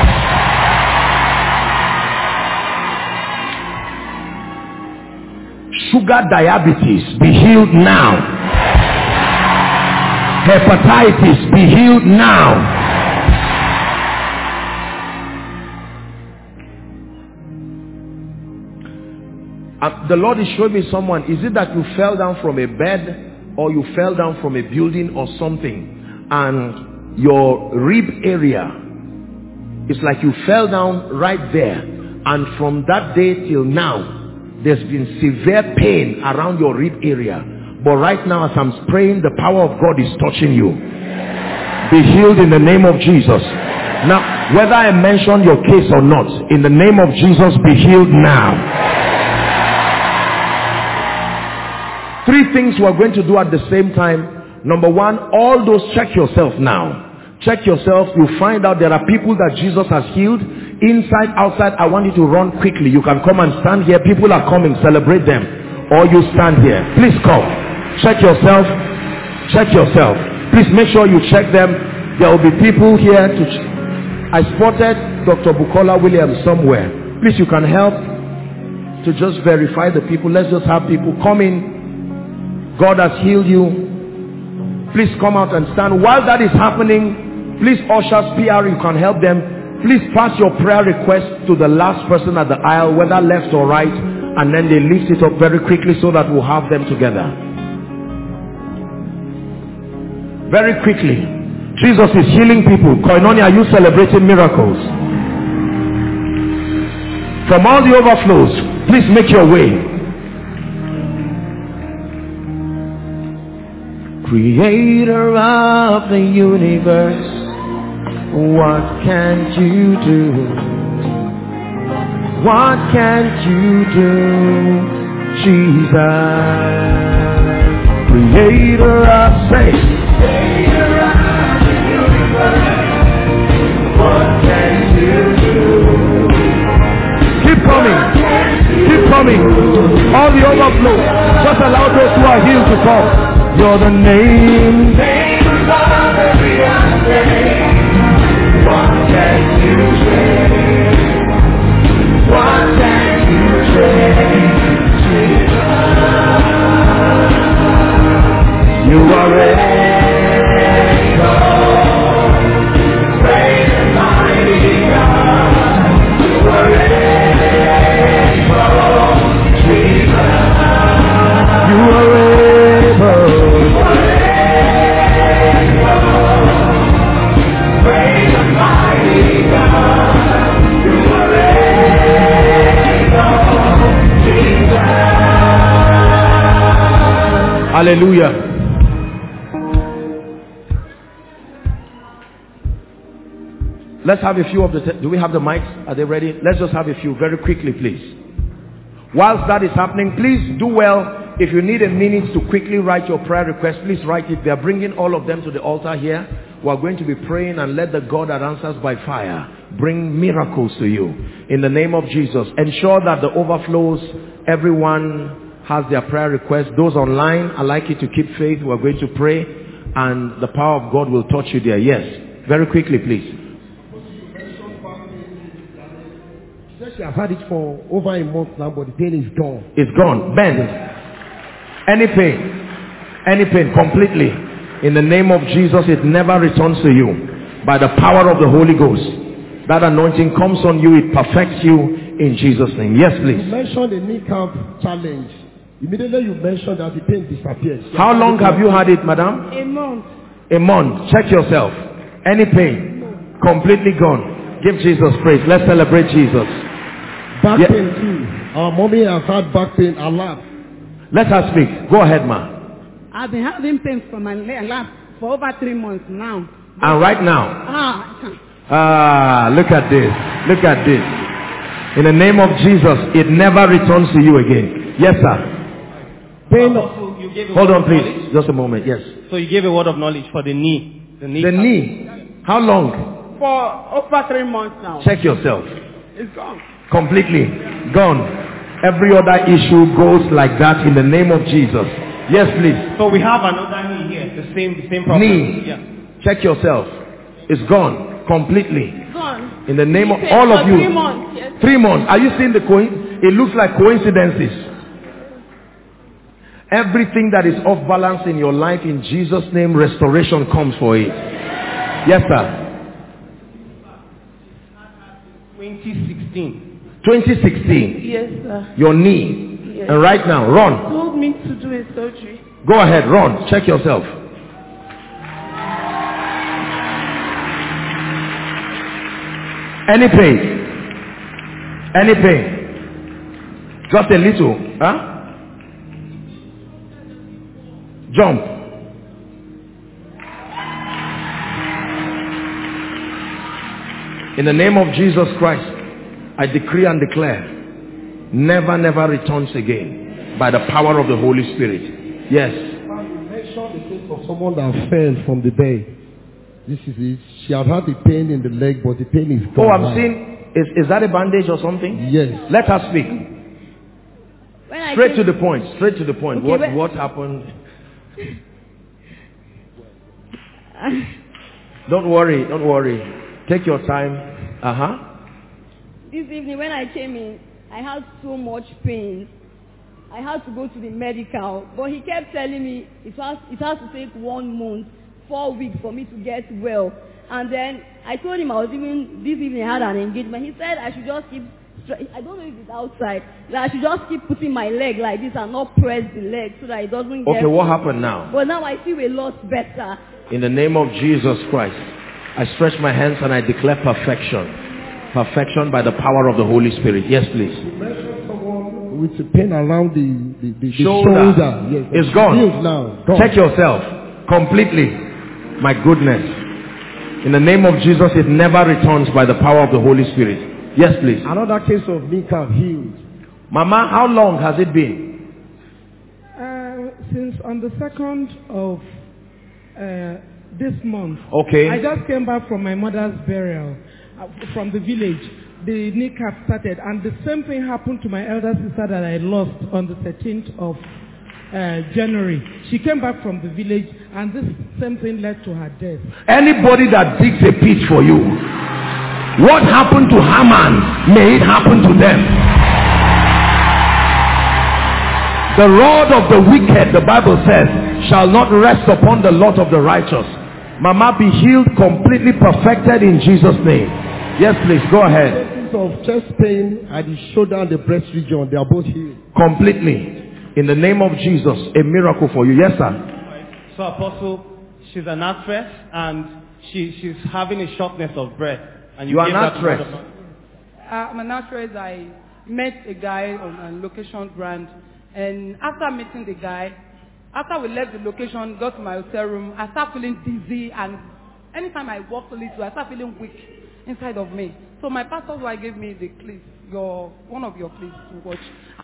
Sugar diabetes, be healed now. Hepatitis, be healed now. The Lord is showing me someone. Is it that you fell down from a bed, or you fell down from a building or something, and your rib area, it's like you fell down right there, and from that day till now, there's been severe pain around your rib area. But right now, as I'm praying, the power of God is touching you. Be healed in the name of Jesus. Now, whether I mention your case or not, in the name of Jesus, be healed now. 3 things we're going to do at the same time. Number 1, all those, check yourself now. Check yourself. You find out there are people that Jesus has healed. Inside, outside, I want you to run quickly. You can come and stand here. People are coming. Celebrate them. Or you stand here. Please come. Check yourself. Check yourself. Please make sure you check them. There will be people here to... I spotted Dr. Bukola Williams somewhere. Please, you can help to just verify the people. Let's just have people come in. God has healed you. Please come out and stand. While that is happening, please, ushers, PR, you can help them. Please pass your prayer request to the last person at the aisle, whether left or right, and then they lift it up very quickly so that we'll have them together. Very quickly. Jesus is healing people. Koinonia, are you celebrating miracles? From all the overflows, please make your way. Creator of the universe, what can't you do? What can't you do, Jesus? Creator of faith, Creator of the universe, what can you do? Keep coming, keep coming. All the overflow, just allow those who are healed to come. You're the name above every other name. What can you say? What can you say? Jesus. You are able. Great and mighty God. You are able. Jesus. You are able. Great and mighty God. You are able. Jesus. Hallelujah. Let's have a few of the... Do we have the mics? Are they ready? Let's just have a few very quickly, please. Whilst that is happening, please do well. If you need a minute to quickly write your prayer request, please write it. They are bringing all of them to the altar here. We are going to be praying and let the God that answers by fire bring miracles to you. In the name of Jesus. Ensure that the overflows, everyone has their prayer requests. Those online, I'd like you to keep faith. We are going to pray and the power of God will touch you there. Yes. Very quickly, please. She has had it for over a month now, but the pain is gone. It's gone. Bend. Any pain, completely. In the name of Jesus, it never returns to you. By the power of the Holy Ghost, that anointing comes on you, it perfects you in Jesus' name. Yes, please. You mentioned the kneecap challenge. Immediately you mentioned that the pain disappeared. How long have you had it, madam? A month. A month. Check yourself. Any pain? Completely gone. Give Jesus praise. Let's celebrate Jesus. Back pain too. Our mommy has had back pain a lot. Let her speak. Go ahead, ma. I've been having pain for my lap for over 3 months now. And right now? Look at this. Look at this. In the name of Jesus, it never returns to you again. Yes, sir. Pain. Hold on, please. Just a moment. Yes. So you gave a word of knowledge for the knee. The knee. How long? For over 3 months now. Check yourself. It's gone. Completely gone. Every other issue goes like that in the name of Jesus. Yes, please. So we have another knee here. The same problem. Knee. Yeah. Check yourself. It's gone. Completely. Gone. In the name of all of you. 3 months. Yes. 3 months. Are you seeing the it looks like coincidences. Everything that is off balance in your life, in Jesus' name, restoration comes for it. Yes, sir. 2016. 2016. Yes, sir. Your knee. Yes. And right now, run. Told me to do a surgery. Go ahead, run. Check yourself. Any pain? Any pain? Just a little. Huh? Jump. In the name of Jesus Christ, I decree and declare, never returns again by the power of the Holy Spirit. Yes. You mentioned the case of someone that fell from the bed. This is it. She had had the pain in the leg, but the pain is gone. Oh, I'm seeing. Is that a bandage or something? Yes. Let her speak. Straight to the point. Straight to the point. Okay, What happened? Don't worry. Take your time. This evening when I came in, I had so much pain. I had to go to the medical, but he kept telling me it has to take 1 month, 4 weeks for me to get well. And then I told him this evening I had an engagement. He said I should just keep, I don't know if it's outside, that I should just keep putting my leg like this and not press the leg so that it doesn't get... Okay, what happened now? But now I feel a lot better. In the name of Jesus Christ, I stretch my hands and I declare perfection. Perfection by the power of the Holy Spirit. Yes, please. With the pain around the shoulder. Yes, it's gone. Now. Check yourself. Completely. My goodness. In the name of Jesus, it never returns by the power of the Holy Spirit. Yes, please. Another case of kneecap healed. Mama, how long has it been? Since on the 2nd of this month. Okay. I just came back from my mother's burial from the village. The kneecap started, and the same thing happened to my elder sister that I lost on the 13th of January. She came back from the village, and this same thing led to her death. Anybody that digs a pit for you, what happened to Haman, may it happen to them. The rod of the wicked, the Bible says, shall not rest upon the lot of the righteous. Mama, be healed, completely perfected in Jesus' name. Yes, please, go ahead. Of chest pain at the shoulder and the breast region, they are both healed. Completely. In the name of Jesus, a miracle for you. Yes, sir. So, Apostle, she's an actress and she's having a shortness of breath. And you are an actress. I'm an actress. I met a guy on a location brand, and after meeting the guy, after we left the location, got to my hotel room, I start feeling dizzy, and anytime I walk a little, I start feeling weak inside of me. So my pastor's wife gave me the clip, one of your clips to watch.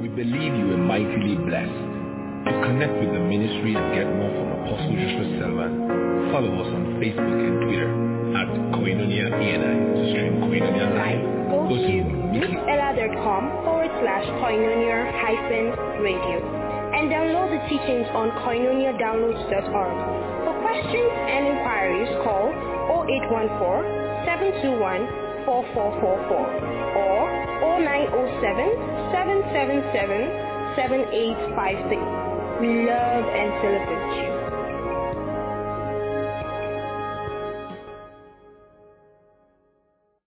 We believe you are mightily blessed. To connect with the ministry and get more from Apostle Joshua Selman, follow us on Facebook and Twitter at Koinonia ENI. To stream Koinonia Live, go to mixella.com/koinonia-radio and download the teachings on koinoniadownloads.org. For questions and inquiries, call 0814-721-4444 or 0907-777-7856. We love and celebrate you.